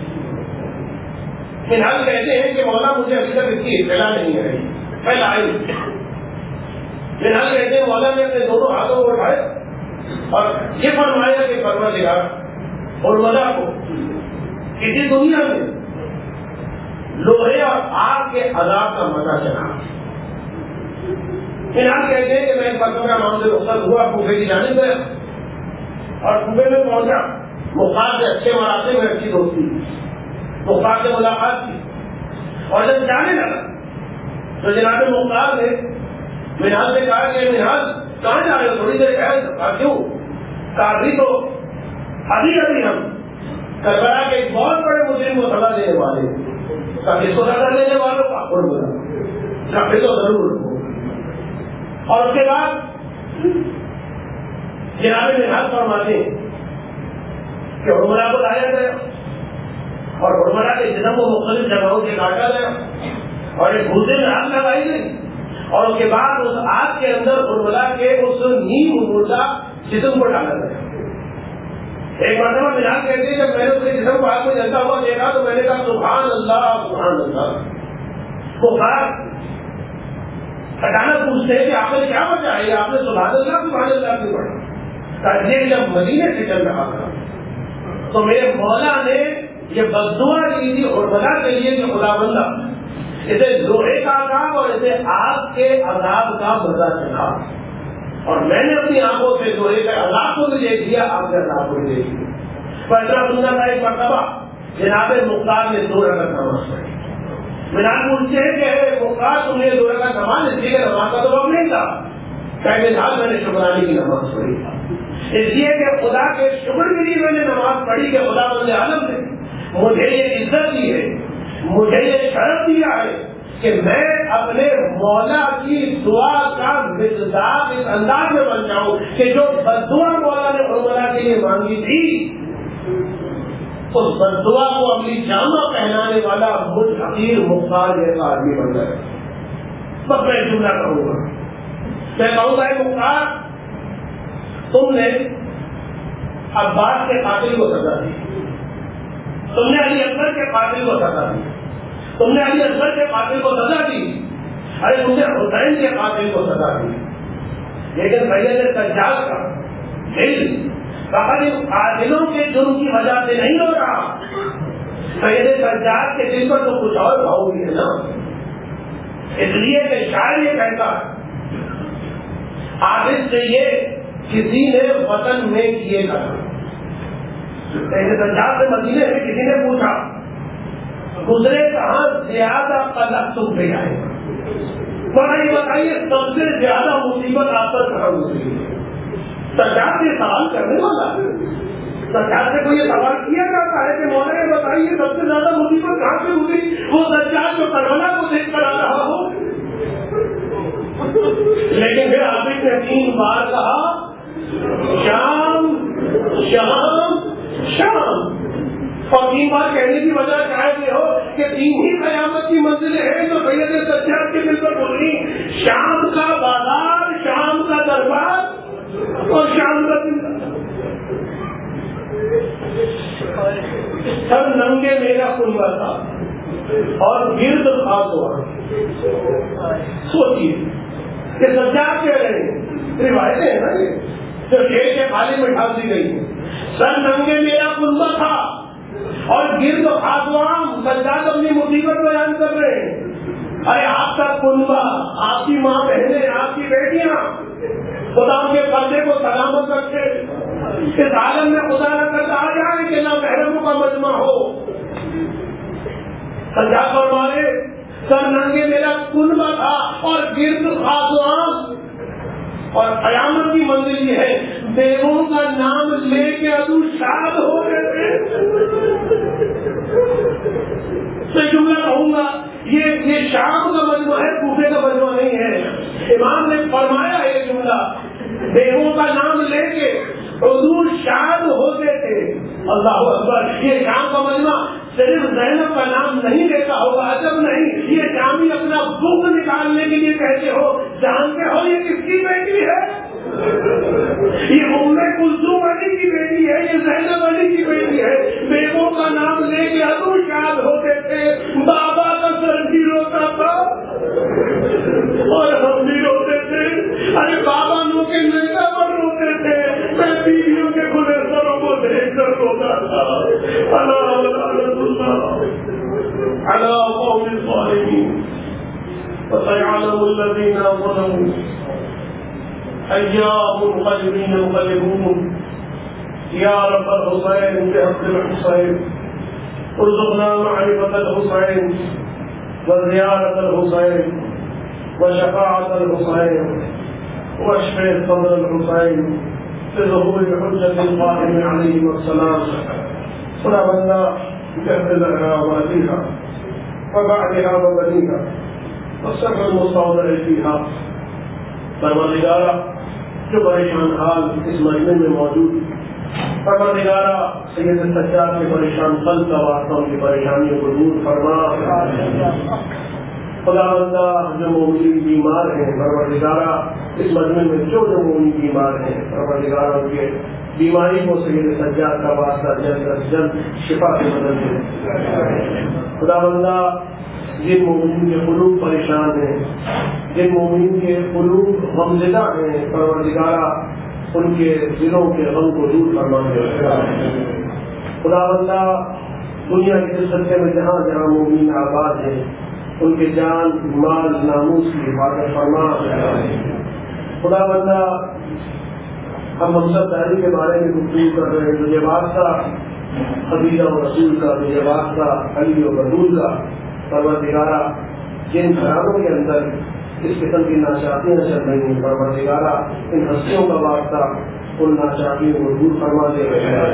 منہال کہتے ہیں کہ مولا مجھے ابھی تک اس کی اطلاع نہیں ہے, پہلا آئی. منہال کہتے ہیں مولا نے اپنے دونوں ہاتھوں کو اٹھائے اور یہ فرمایا کہ پروردگار کربلا کو کسی دنیا میں لوہے اور آگ کے عذاب کا مزہ چلا. منہال کہتے ہیں کہ میں ایک مرتبہ امام سے رخصت ہوا, کوفے کی جانب گیا اور کوفے میں پہنچا. مختار سے اچھے مراسم میں اچھی دوستی, مختار سے ملاقات کی, اور جب جانے لگا تو جناب مختار نے منہال سے کہا کہ منہال کہاں جا رہے ہو, تھوڑی دیر ٹھہر. کیوں؟ کہا ابھی تو ابھی ہم کربلا کے ایک بہت بڑے مجرم کو سزا دینے والے ہیں. کس کو سزا دینے والوں کا کربلا پھر تو ضرور. اور اس کے بعد جناب منہال فرماتے ہیں کہ حرملا کو لایا گیا اور حرملا کے جسم کو مختلف جگہوں سے کاٹا گیا اور ایک بھوسے میں آگ لگائی گئی, اور اس کے بعد اس آگ کے اندر حرملا کے اس نیم مردہ جسم کو ڈالا گیا. ایک مرتبہ منہال کہتے ہیں جب میں نے اس کے جسم کو آگ میں جلتا ہوا دیکھا تو میں نے کہا سبحان اللہ سبحان اللہ. وہ اچانک پوچھتے ہیں کہ آپ نے کیا بچا ہے, آپ نے سبحان اللہ کیوں پڑھا؟ یہ جب مدینے سے چل رہا تھا تو میرے مولا نے یہ بددعا کی تھی حرملا کے لیے کہ خدا بندہ اسے لوہے کا عذاب اور اسے آگ کے عذاب کا مزہ چلا, اور میں نے اپنی آنکھوں سے لوہے کے عذاب کو بھی دیکھ لیا, آگ کے عذاب کو بھی دیکھ لیا. فیصلہ سننا تھا ایک مرتبہ جناب مختار نے 2 رکعت نماز پڑھی. منہال پوچھتے ہیں کہ مختار تم نے 2 رکعت نماز, اس لیے نماز کا تو وقت نہیں تھا. منہال میں نے شکرانے کی نماز پڑھی تھا, اس لیے کہ خدا کے شکر کے لیے میں نے نماز پڑھی کہ خدا بند عالم نے مجھے یہ عزت دی ہے, مجھے یہ شرف دیا ہے کہ میں اپنے مولا کی دعا کا مزاج اس انداز میں بن جاؤں کہ جو بددعا مولا نے حرملا کے لیے مانگی تھی اس بددعا کو اپنی جامہ پہنانے والا مجھ حقیر مختار جیسا آدمی بن جائے. بس میں جملہ کہوں گا, میں کہوں گا مختار تم نے عباس کے قاتل کو سزا دی, تم نے علی اکبر کے قاتل کو سزا دی, تم نے علی اکبر کے قاتل کو سزا دی, ارے تم نے حسین کے قاتل کو سزا دی. لیکن سید سجاد کا دل فقط ان قاتلوں کے جرم کی وجہ سے نہیں ہو رہا, سید سجاد کے دل پر تو کچھ اور بھاؤ بھی ہے نا. اس لیے کہ شاعر یہ کہتا ہے عابد سے یہ کسی نے وطن میں کیے گا. سجاد سے مدینے میں کسی نے پوچھا گزرے کہاں زیادہ قلق تم پہ آئے گا, یہ بتائیے سب سے زیادہ مصیبت آپ پر کہاں گزری ہے. سجاد سے سوال کرنے والا سجاد سے کوئی یہ سوال کیا جاتا ہے کہ مولا یہ بتائیے سب سے زیادہ مصیبت کہاں سے گزری, وہ سجاد جو کربلا کو دیکھ کر آ رہا ہو. لیکن پھر عابد نے 3 بار کہا شام شام شام, اور 3 بار کہنے کی وجہ شاید یہ ہو کہ 3 ہی قیامت کی منزلیں ہیں جو سید سجاد کے دل پر بولی, شام کا بازار, شام کا دربار اور شام کا دل. سب ننگے میرا کنبا تھا اور گرد خاص ہوا. سوچیے کہ سجاد کہہ رہے ہیں, روایتیں ہیں نا یہ, جو شیر کے خالی میں ڈال دی گئی ہے. سر ننگے میرا کنبہ تھا اور گرد خاصوام سجاد اپنی مصیبت بیان کر رہے ہیں. ارے آپ کا کنبہ، آپ کی ماں بہنیں، آپ کی بیٹیاں خدا کے پردے کو سلامت رکھے. اس عالم میں خدا نہ کرتا آ جائے کہ نہ محرموں کا مجمع ہو. سجاد فرمائے سر ننگے میرا کنبہ تھا اور گرد خاصوام، اور قیامت کی منزل یہ ہے بیووں کا نام لے کے ادو شاد ہو گئے تھے. میں جملہ کہوں گا، یہ شام کا مجموعہ ہے، کوفے کا مجموعہ نہیں ہے. امام نے فرمایا یہ جملہ، بیووں کا نام لے کے حضور شاد ہوتے تھے. اللہ اکبر. یہ شام کا مجموعہ صرف زینب کا نام نہیں لیتا ہوگا، عجب نہیں. یہ شامی اپنا بھوک نکالنے کے لیے کہتے ہو. جانتے ہو یہ کس کی بیٹی ہے؟ یہ ام کلثوم علی کی بیٹی ہے، یہ زینب علی کی بیٹی ہے. بیووں کا نام لے کے ادو شاد ہوتے تھے. بابا کا سر بھی روتا تھا اور ہم بھی روتے تھے. ارے بابا نو کے ننگا پر روتے تھے، میں بیویوں کے کھلے سروں کو دیکھ کر روتا تھا. على قوم الظالمين فسيعلم الذين ظلموا أي منقلبين ينقلبون. يا رب الحسين بحق الحسين ارزقنا معرفة الحسين وزيارة الحسين وشفاعة الحسين واشف صدر الحسين بظهور الحجة القائم عليه والسلام. صلى الله بجهد لها وأبيها وبعدها وبنيها والسر المستودع فيها. پروردگارہ جو پریشان حال اس مجمع میں موجود، پروردگارہ سید سجاد کے پریشان قلب کا واسطہ ان کی پریشانیوں کو دور فرما. خدا بندہ جو مومنین بیمار ہیں، پروردگارہ اس مجمع میں جو مومنین بیمار ہیں، پروردگارہ ان کے بیماری کو سید سجاد کا واسطہ جلد از جلد شفا سے بدل دے. خدا بندہ جن مومنین کے قلوب پریشان ہیں، جن مومنین کے قلوب غمزدہ ہیں، پروردگارہ ان کے دلوں کے غم کو دور فرما دے. خدا بندہ دنیا کے سلسلے میں جہاں جہاں مومنین آباد ہیں ان کے جان مال ناموس کی حفاظت فرما. خدا بندہ ہم منصب داری کے بارے میں گفتگو کر رہے ہیں. جو یہ واسطہ خدیجہ و رسول کا، جو یہ واسطہ علی و رسول کا، پروردگارہ جن گھرانوں کے اندر اس قسم کی ناچاکیاں چل رہی ہیں، پروردگارہ ان ہستیوں کا واسطہ ان ناچاکیوں کو دور فرما دے.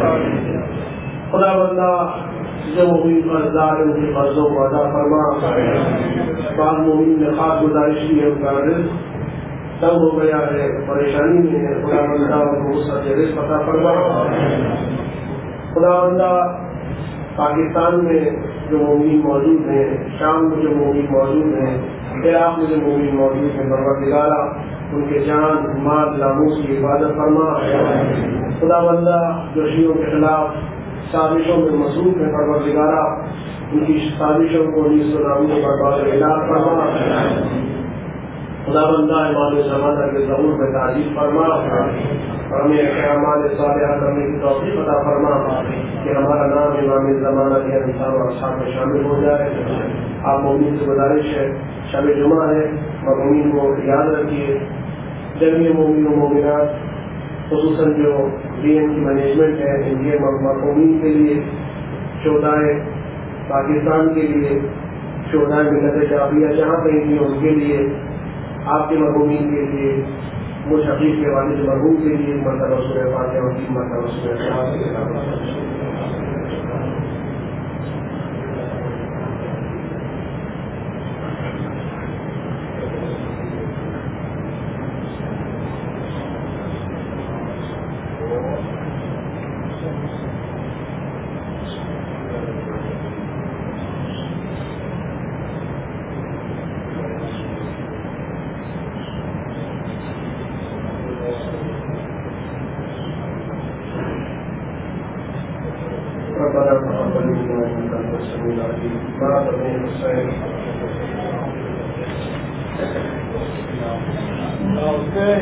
خدا بندہ جو مومن قرضدار ان کے قرضوں کو ادا فرما. بعض مومن نے خاص گزارش کی ہے، ان کا رزق تنگ ہو گیا ہے، پریشانی میں ہے. خدا بندہ ان کو وسعت رزق عطا فرما. خدا بندہ پاکستان میں جو مومن موجود ہیں، شام میں جو مومن موجود ہیں، عراق میں جو مومن موجود ہیں، پروردگارہ ان کے جان مال ناموس کی حفاظت فرما. خدا بندہ جو شیعوں کے خلاف سازشوں میں مصروف ہیں، پروردگارہ ان کی سازشوں کو نیز و نابود و برباد علاج فرما. خدا بندہ امام زمانہ کے ظہور میں تعجیل فرما اور ہمیں اعمال صالحہ کرنے کی توفیق عطا فرما کہ ہمارا نام امام زمانہ کے انصار اور اصحاب میں شامل ہو جائے. آپ مومنین سے گزارش ہے، شب جمعہ ہے، مومنین کو یاد رکھیے. جمعی مومن و مومنات خصوصاً جو ڈی ایم کی مینجمنٹ ہے، ان کے مرحومین کے لیے، شہدائے پاکستان کے لیے، شہدائے ملت جعفریہ جہاں کہیں بھی ان کے لیے، آپ کے مرحومین کے لیے، مجھ حقیق کے والد مرحوم کے لیے مرتبہ سورہ فاتحہ اور 3 مرتبہ سورہ فاتحہ.